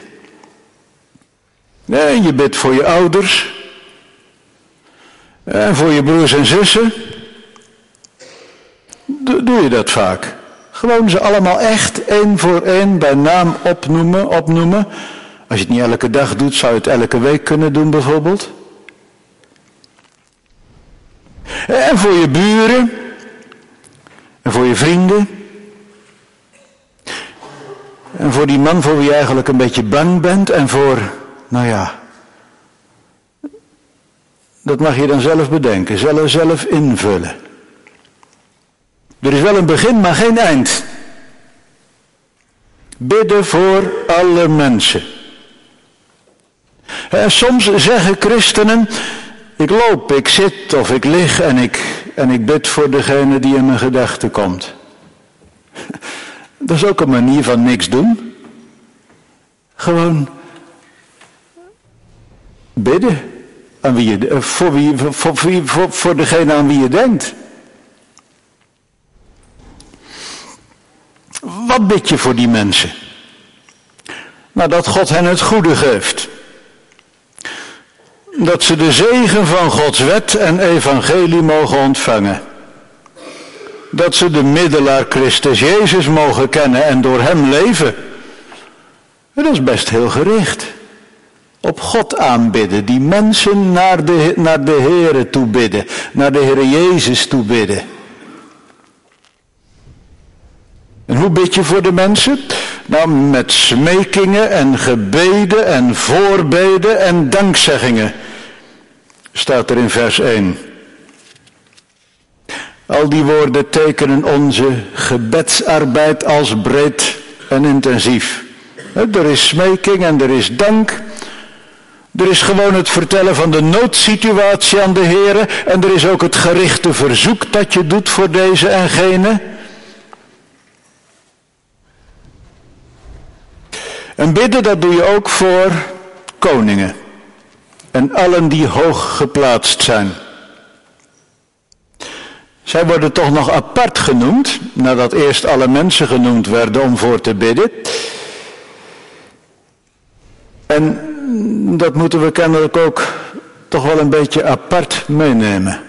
En je bidt voor je ouders. En voor je broers en zussen. Doe je dat vaak? Gewoon ze allemaal echt één voor één bij naam opnoemen, opnoemen. Als je het niet elke dag doet, zou je het elke week kunnen doen bijvoorbeeld. En voor je buren. En voor je vrienden. En voor die man voor wie je eigenlijk een beetje bang bent. En voor, nou ja, dat mag je dan zelf bedenken, zelf, zelf invullen. Er is wel een begin, maar geen eind. Bidden voor alle mensen. En soms zeggen christenen, ik loop, ik zit of ik lig en ik, en ik bid voor degene die in mijn gedachten komt. Dat is ook een manier van niks doen. Gewoon bidden aan wie je, voor, wie, voor, voor, voor, voor degene aan wie je denkt. Wat bid je voor die mensen? Nou, dat God hen het goede geeft. Dat ze de zegen van Gods wet en evangelie mogen ontvangen. Dat ze de middelaar Christus Jezus mogen kennen en door hem leven. Dat is best heel gericht. Op God aanbidden, die mensen naar de, naar de Heere toe bidden, naar de Heere Jezus toe bidden. En hoe bid je voor de mensen? Nou, met smekingen en gebeden en voorbeden en dankzeggingen. Staat er in vers één. Al die woorden tekenen onze gebedsarbeid als breed en intensief. Er is smeking en er is dank. Er is gewoon het vertellen van de noodsituatie aan de Heere. En er is ook het gerichte verzoek dat je doet voor deze en gene. En bidden, dat doe je ook voor koningen. En allen die hoog geplaatst zijn. Zij worden toch nog apart genoemd, nadat eerst alle mensen genoemd werden om voor te bidden. En dat moeten we kennelijk ook toch wel een beetje apart meenemen.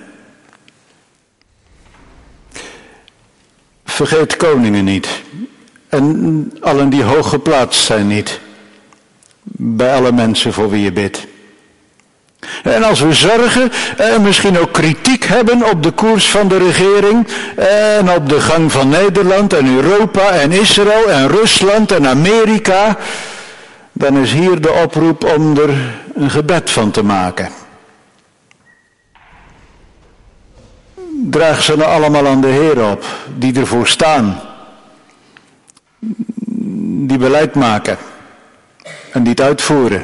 Vergeet koningen niet. En allen die hoog geplaatst zijn niet. Bij alle mensen voor wie je bidt. En als we zorgen en misschien ook kritiek hebben op de koers van de regering en op de gang van Nederland en Europa en Israël en Rusland en Amerika, dan is hier de oproep om er een gebed van te maken. Draag ze nou allemaal aan de Heer op, die ervoor staan, die beleid maken en die het uitvoeren.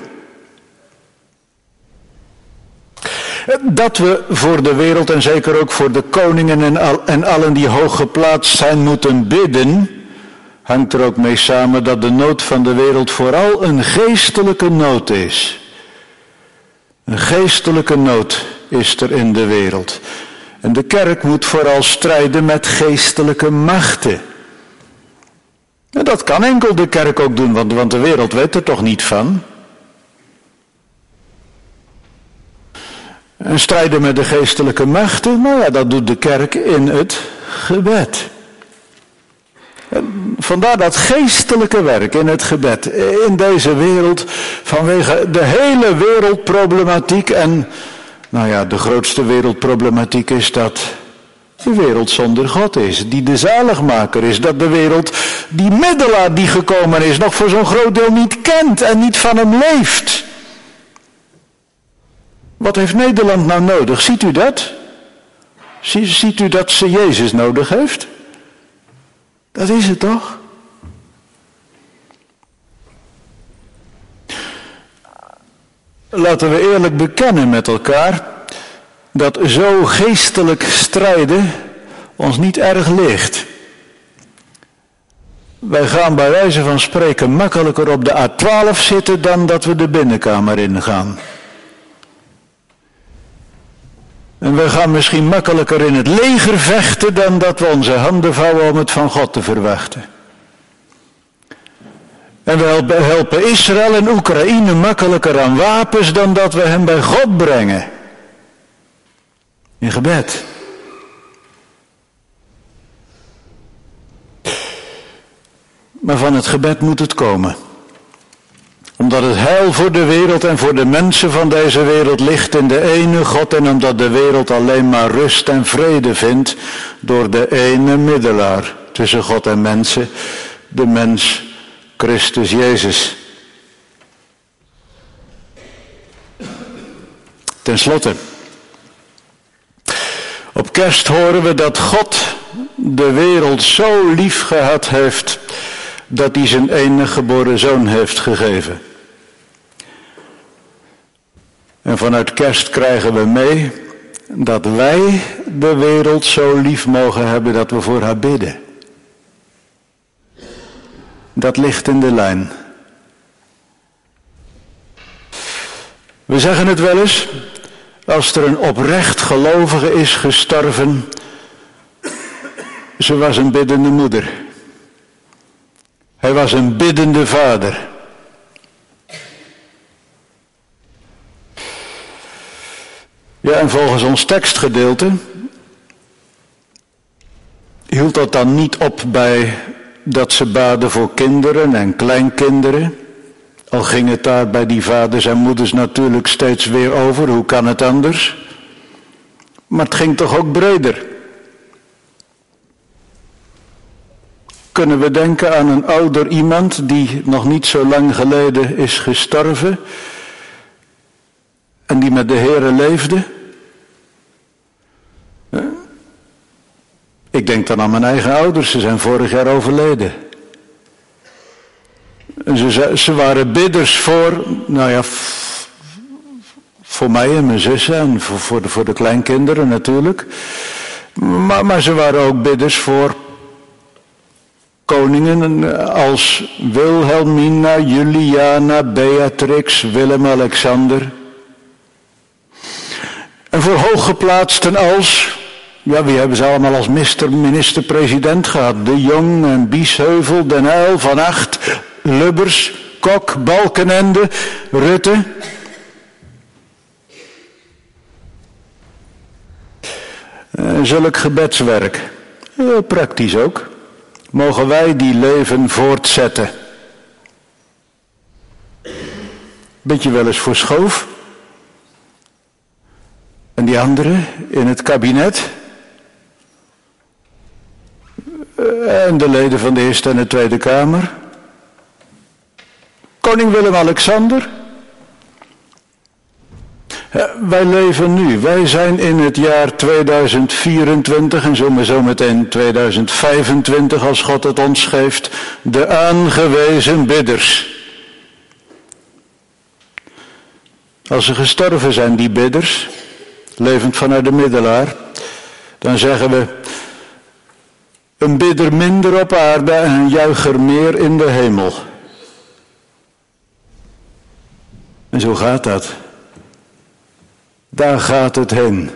Dat we voor de wereld en zeker ook voor de koningen en, al, en allen die hoog geplaatst zijn moeten bidden, hangt er ook mee samen dat de nood van de wereld vooral een geestelijke nood is. Een geestelijke nood is er in de wereld. En de kerk moet vooral strijden met geestelijke machten. En dat kan enkel de kerk ook doen, want, want de wereld weet er toch niet van. En strijden met de geestelijke machten, nou ja, dat doet de kerk in het gebed. En vandaar dat geestelijke werk in het gebed, in deze wereld, vanwege de hele wereldproblematiek. En nou ja, de grootste wereldproblematiek is dat de wereld zonder God is, die de zaligmaker is. Dat de wereld die middelaar die gekomen is, nog voor zo'n groot deel niet kent en niet van hem leeft. Wat heeft Nederland nou nodig? Ziet u dat? Ziet u dat ze Jezus nodig heeft? Dat is het toch? Laten we eerlijk bekennen met elkaar dat zo geestelijk strijden ons niet erg ligt. Wij gaan bij wijze van spreken makkelijker op de A twaalf zitten dan dat we de binnenkamer ingaan. En we gaan misschien makkelijker in het leger vechten dan dat we onze handen vouwen om het van God te verwachten. En we helpen Israël en Oekraïne makkelijker aan wapens dan dat we hen bij God brengen. In gebed. Maar van het gebed moet het komen. Omdat het heil voor de wereld en voor de mensen van deze wereld ligt in de ene God. En omdat de wereld alleen maar rust en vrede vindt door de ene middelaar tussen God en mensen. De mens Christus Jezus. Ten slotte. Op kerst horen we dat God de wereld zo lief gehad heeft dat hij zijn enige geboren zoon heeft gegeven. En vanuit kerst krijgen we mee dat wij de wereld zo lief mogen hebben dat we voor haar bidden. Dat ligt in de lijn. We zeggen het wel eens, als er een oprecht gelovige is gestorven, ze was een biddende moeder. Hij was een biddende vader. Ja, en volgens ons tekstgedeelte hield dat dan niet op bij dat ze baden voor kinderen en kleinkinderen. Al ging het daar bij die vaders en moeders natuurlijk steeds weer over, hoe kan het anders? Maar het ging toch ook breder. Kunnen we denken aan een ouder iemand die nog niet zo lang geleden is gestorven en die met de Heere leefde? Ik denk dan aan mijn eigen ouders, ze zijn vorig jaar overleden. En ze, ze waren bidders voor, nou ja, voor mij en mijn zussen en voor, voor, de, voor de kleinkinderen natuurlijk. Maar, maar ze waren ook bidders voor koningen als Wilhelmina, Juliana, Beatrix, Willem-Alexander. En voor hooggeplaatsten als, ja, wie hebben ze allemaal als minister-president gehad? De Jong en Biesheuvel, Den Uyl, Van Acht, Lubbers, Kok, Balkenende, Rutte. En zulk gebedswerk, heel praktisch ook, mogen wij die leven voortzetten. Beetje wel eens voor schoof. En die anderen in het kabinet. En de leden van de Eerste en de Tweede Kamer. Koning Willem-Alexander. Wij leven nu. Wij zijn in het jaar tweeduizend vierentwintig en zullen we zo meteen tweeduizend vijfentwintig, als God het ons geeft, de aangewezen bidders. Als ze gestorven zijn, die bidders, levend vanuit de middelaar, dan zeggen we, een bidder minder op aarde en een juicher meer in de hemel. En zo gaat dat. Daar gaat het heen.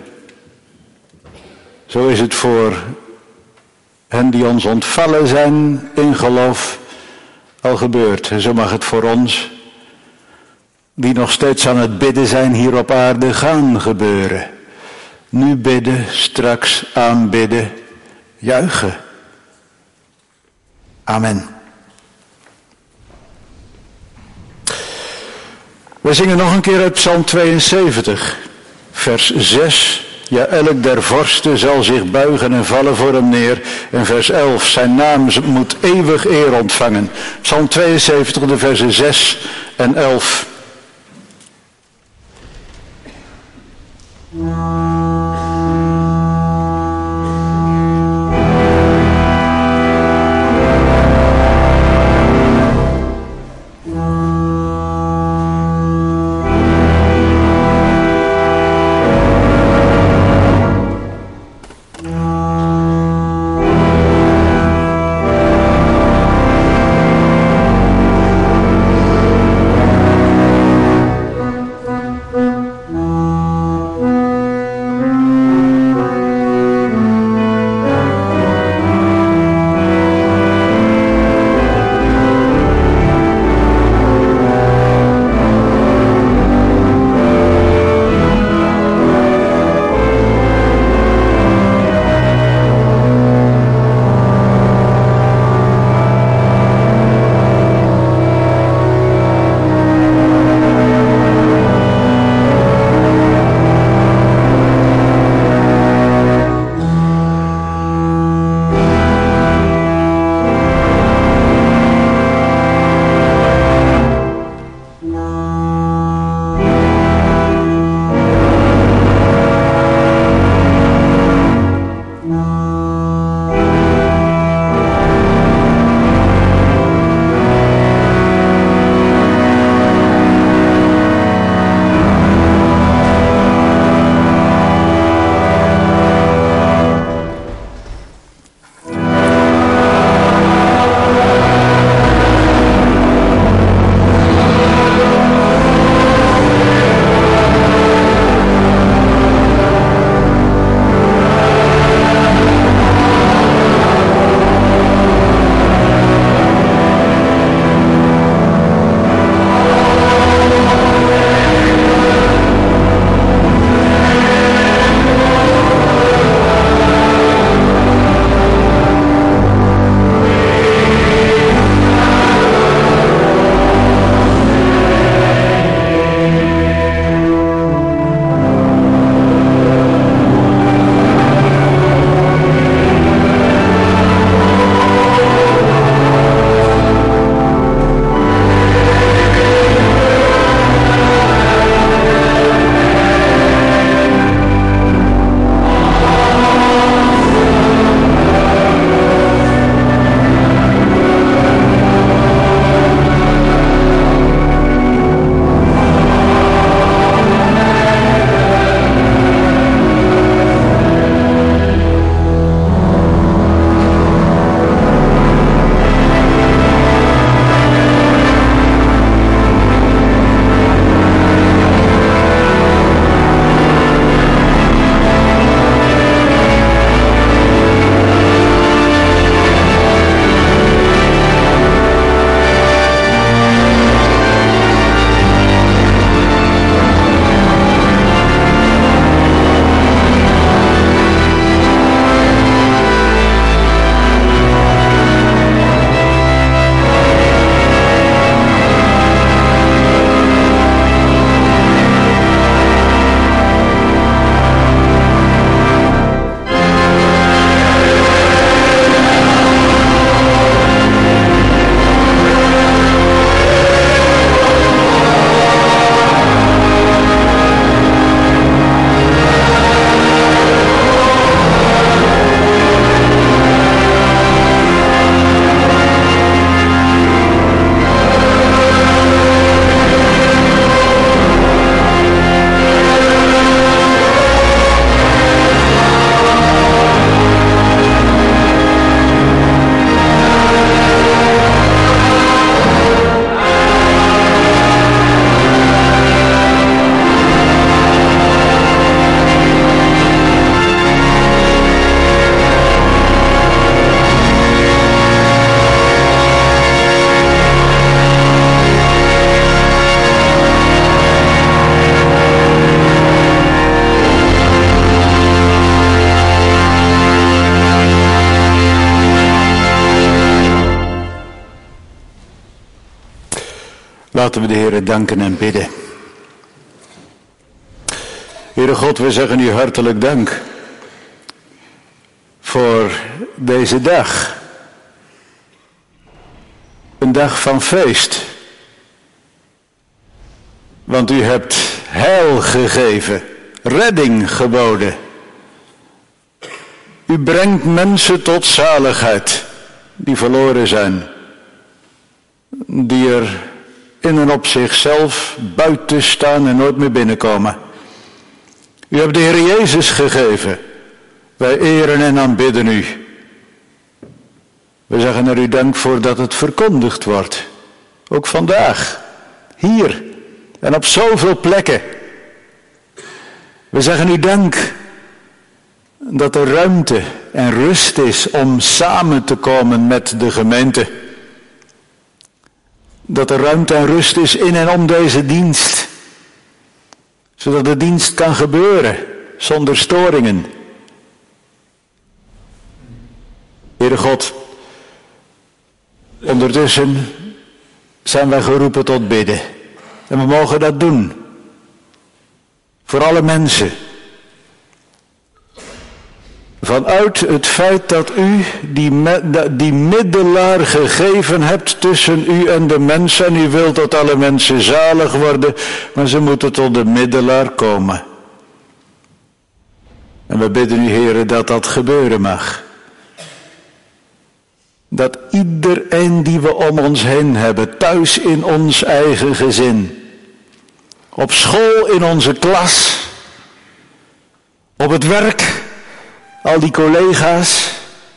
Zo is het voor hen die ons ontvallen zijn in geloof al gebeurd. En zo mag het voor ons, die nog steeds aan het bidden zijn hier op aarde, gaan gebeuren. Nu bidden, straks aanbidden, juichen. Amen. We zingen nog een keer uit Psalm tweeënzeventig, vers zes. Ja, elk der vorsten zal zich buigen en vallen voor hem neer. En vers elf, zijn naam moet eeuwig eer ontvangen. Psalm tweeënzeventig, de versen zes en elf. Amen. Laten we de Heere danken en bidden. Heere God, we zeggen u hartelijk dank voor deze dag. Een dag van feest. Want u hebt heil gegeven, redding geboden. U brengt mensen tot zaligheid die verloren zijn. Die er in en op zichzelf buiten staan en nooit meer binnenkomen. U hebt de Heer Jezus gegeven. Wij eren en aanbidden u. We zeggen er u dank voor dat het verkondigd wordt. Ook vandaag. Hier. En op zoveel plekken. We zeggen u dank dat er ruimte en rust is om samen te komen met de gemeente. Dat er ruimte en rust is in en om deze dienst. Zodat de dienst kan gebeuren zonder storingen. Heere God, ondertussen zijn wij geroepen tot bidden. En we mogen dat doen. Voor alle mensen. Vanuit het feit dat u die, die middelaar gegeven hebt tussen u en de mensen. En u wilt dat alle mensen zalig worden. Maar ze moeten tot de middelaar komen. En we bidden u, Heere, dat dat gebeuren mag. Dat iedereen die we om ons heen hebben. Thuis in ons eigen gezin. Op school in onze klas. Op het werk. Al die collega's.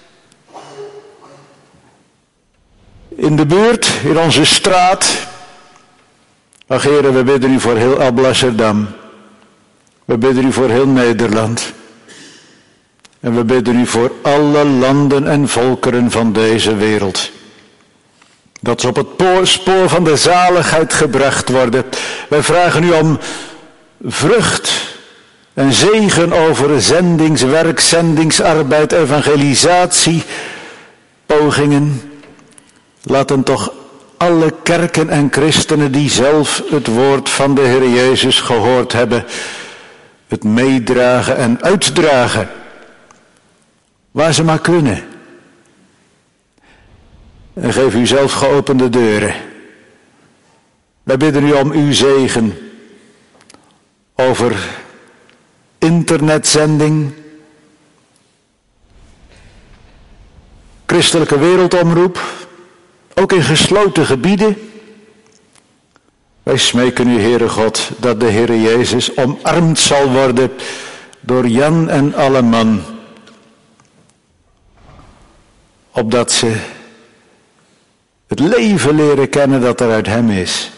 In de buurt, in onze straat. Ach Heere, we bidden u voor heel Alblasserdam. We bidden u voor heel Nederland. En we bidden u voor alle landen en volkeren van deze wereld. Dat ze op het spoor van de zaligheid gebracht worden. Wij vragen u om vrucht en zegen over zendingswerk, zendingsarbeid, evangelisatie, pogingen. Laten toch alle kerken en christenen die zelf het woord van de Heer Jezus gehoord hebben, het meedragen en uitdragen. Waar ze maar kunnen. En geef u zelf geopende deuren. Wij bidden u om uw zegen over internetzending, christelijke wereldomroep, ook in gesloten gebieden. Wij smeken u, Heere God, dat de Heere Jezus omarmd zal worden door Jan en alle man. Opdat ze het leven leren kennen dat er uit hem is.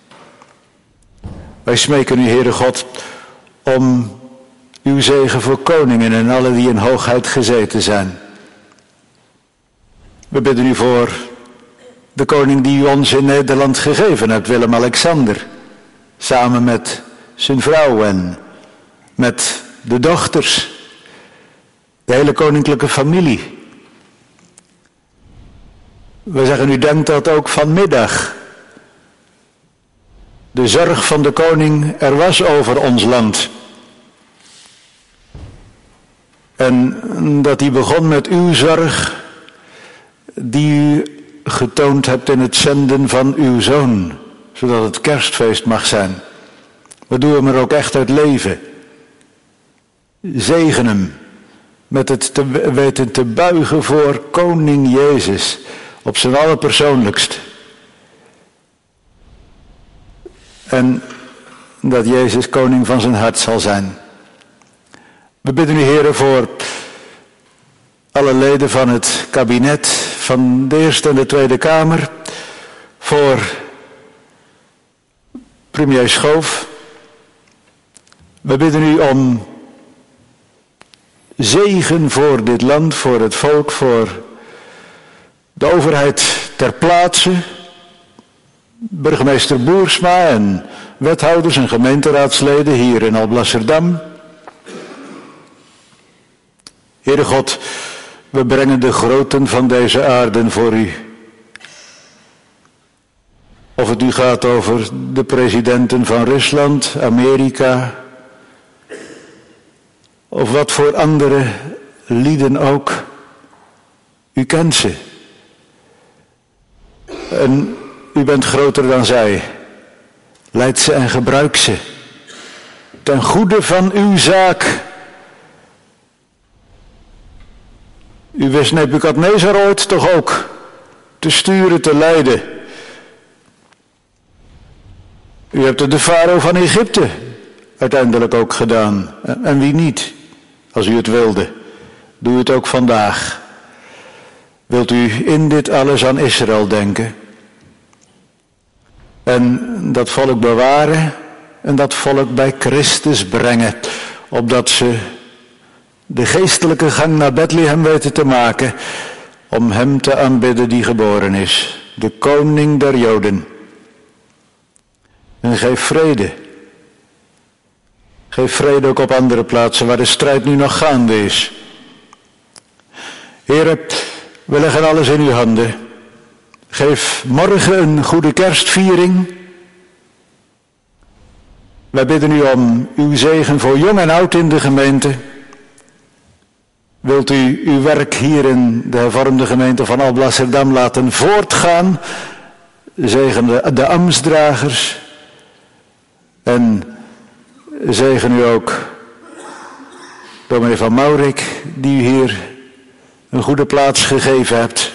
Wij smeken u, Heere God, om uw zegen voor koningen en alle die in hoogheid gezeten zijn. We bidden u voor de koning die u ons in Nederland gegeven hebt, Willem-Alexander. Samen met zijn vrouw en met de dochters. De hele koninklijke familie. We zeggen u dank dat ook vanmiddag de zorg van de koning er was over ons land. En dat hij begon met uw zorg die u getoond hebt in het zenden van uw zoon. Zodat het kerstfeest mag zijn. We doen hem er ook echt uit leven. Zegen hem met het te weten te buigen voor koning Jezus. Op zijn allerpersoonlijkst. En dat Jezus koning van zijn hart zal zijn. We bidden u, Heere, voor alle leden van het kabinet, van de Eerste en de Tweede Kamer. Voor premier Schoof. We bidden u om zegen voor dit land, voor het volk, voor de overheid ter plaatse, burgemeester Boersma en wethouders en gemeenteraadsleden hier in Alblasserdam. Heere God, we brengen de groten van deze aarde voor u. Of het nu gaat over de presidenten van Rusland, Amerika, of wat voor andere lieden ook. U kent ze. En u bent groter dan zij. Leid ze en gebruik ze. Ten goede van uw zaak. U wist Nebukadnezar ooit toch ook te sturen, te leiden. U hebt het de farao van Egypte uiteindelijk ook gedaan. En wie niet, als u het wilde. Doe het ook vandaag. Wilt u in dit alles aan Israël denken? En dat volk bewaren en dat volk bij Christus brengen. Opdat ze de geestelijke gang naar Bethlehem weten te maken. Om hem te aanbidden die geboren is. De koning der Joden. En geef vrede. Geef vrede ook op andere plaatsen waar de strijd nu nog gaande is. Heere, we leggen alles in uw handen. Geef morgen een goede kerstviering. Wij bidden u om uw zegen voor jong en oud in de gemeente. Wilt u uw werk hier in de hervormde gemeente van Alblasserdam laten voortgaan. Zegen de, de ambtsdragers. En zegen u ook dominee van Maurik, die u hier een goede plaats gegeven hebt.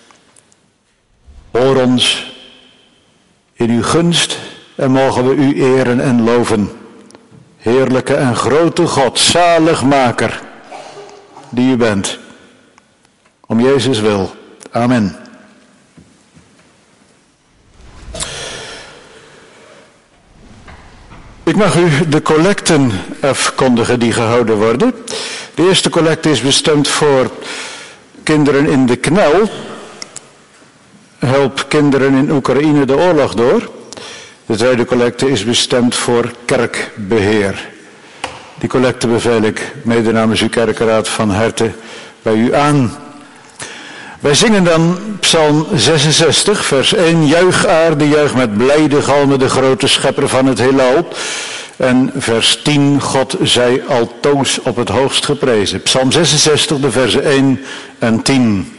Hoor ons in uw gunst en mogen we u eren en loven. Heerlijke en grote God, zaligmaker, die u bent. Om Jezus wil. Amen. Ik mag u de collecten afkondigen die gehouden worden. De eerste collecte is bestemd voor kinderen in de knel. Help kinderen in Oekraïne de oorlog door. De tweede collecte is bestemd voor kerkbeheer. Die collecte beveel ik mede namens uw kerkenraad van harte bij u aan. Wij zingen dan Psalm zesenzestig, vers één. Juich aarde, juich met blijde galmen de grote schepper van het heelal. En vers tien, God zij altoos op het hoogst geprezen. Psalm zesenzestig, de versen één en tien.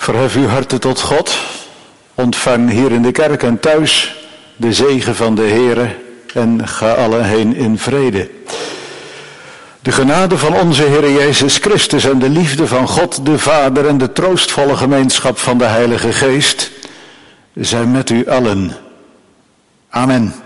Verhef uw harten tot God. Ontvang hier in de kerk en thuis de zegen van de Heere en ga allen heen in vrede. De genade van onze Heer Jezus Christus en de liefde van God de Vader en de troostvolle gemeenschap van de Heilige Geest zijn met u allen. Amen.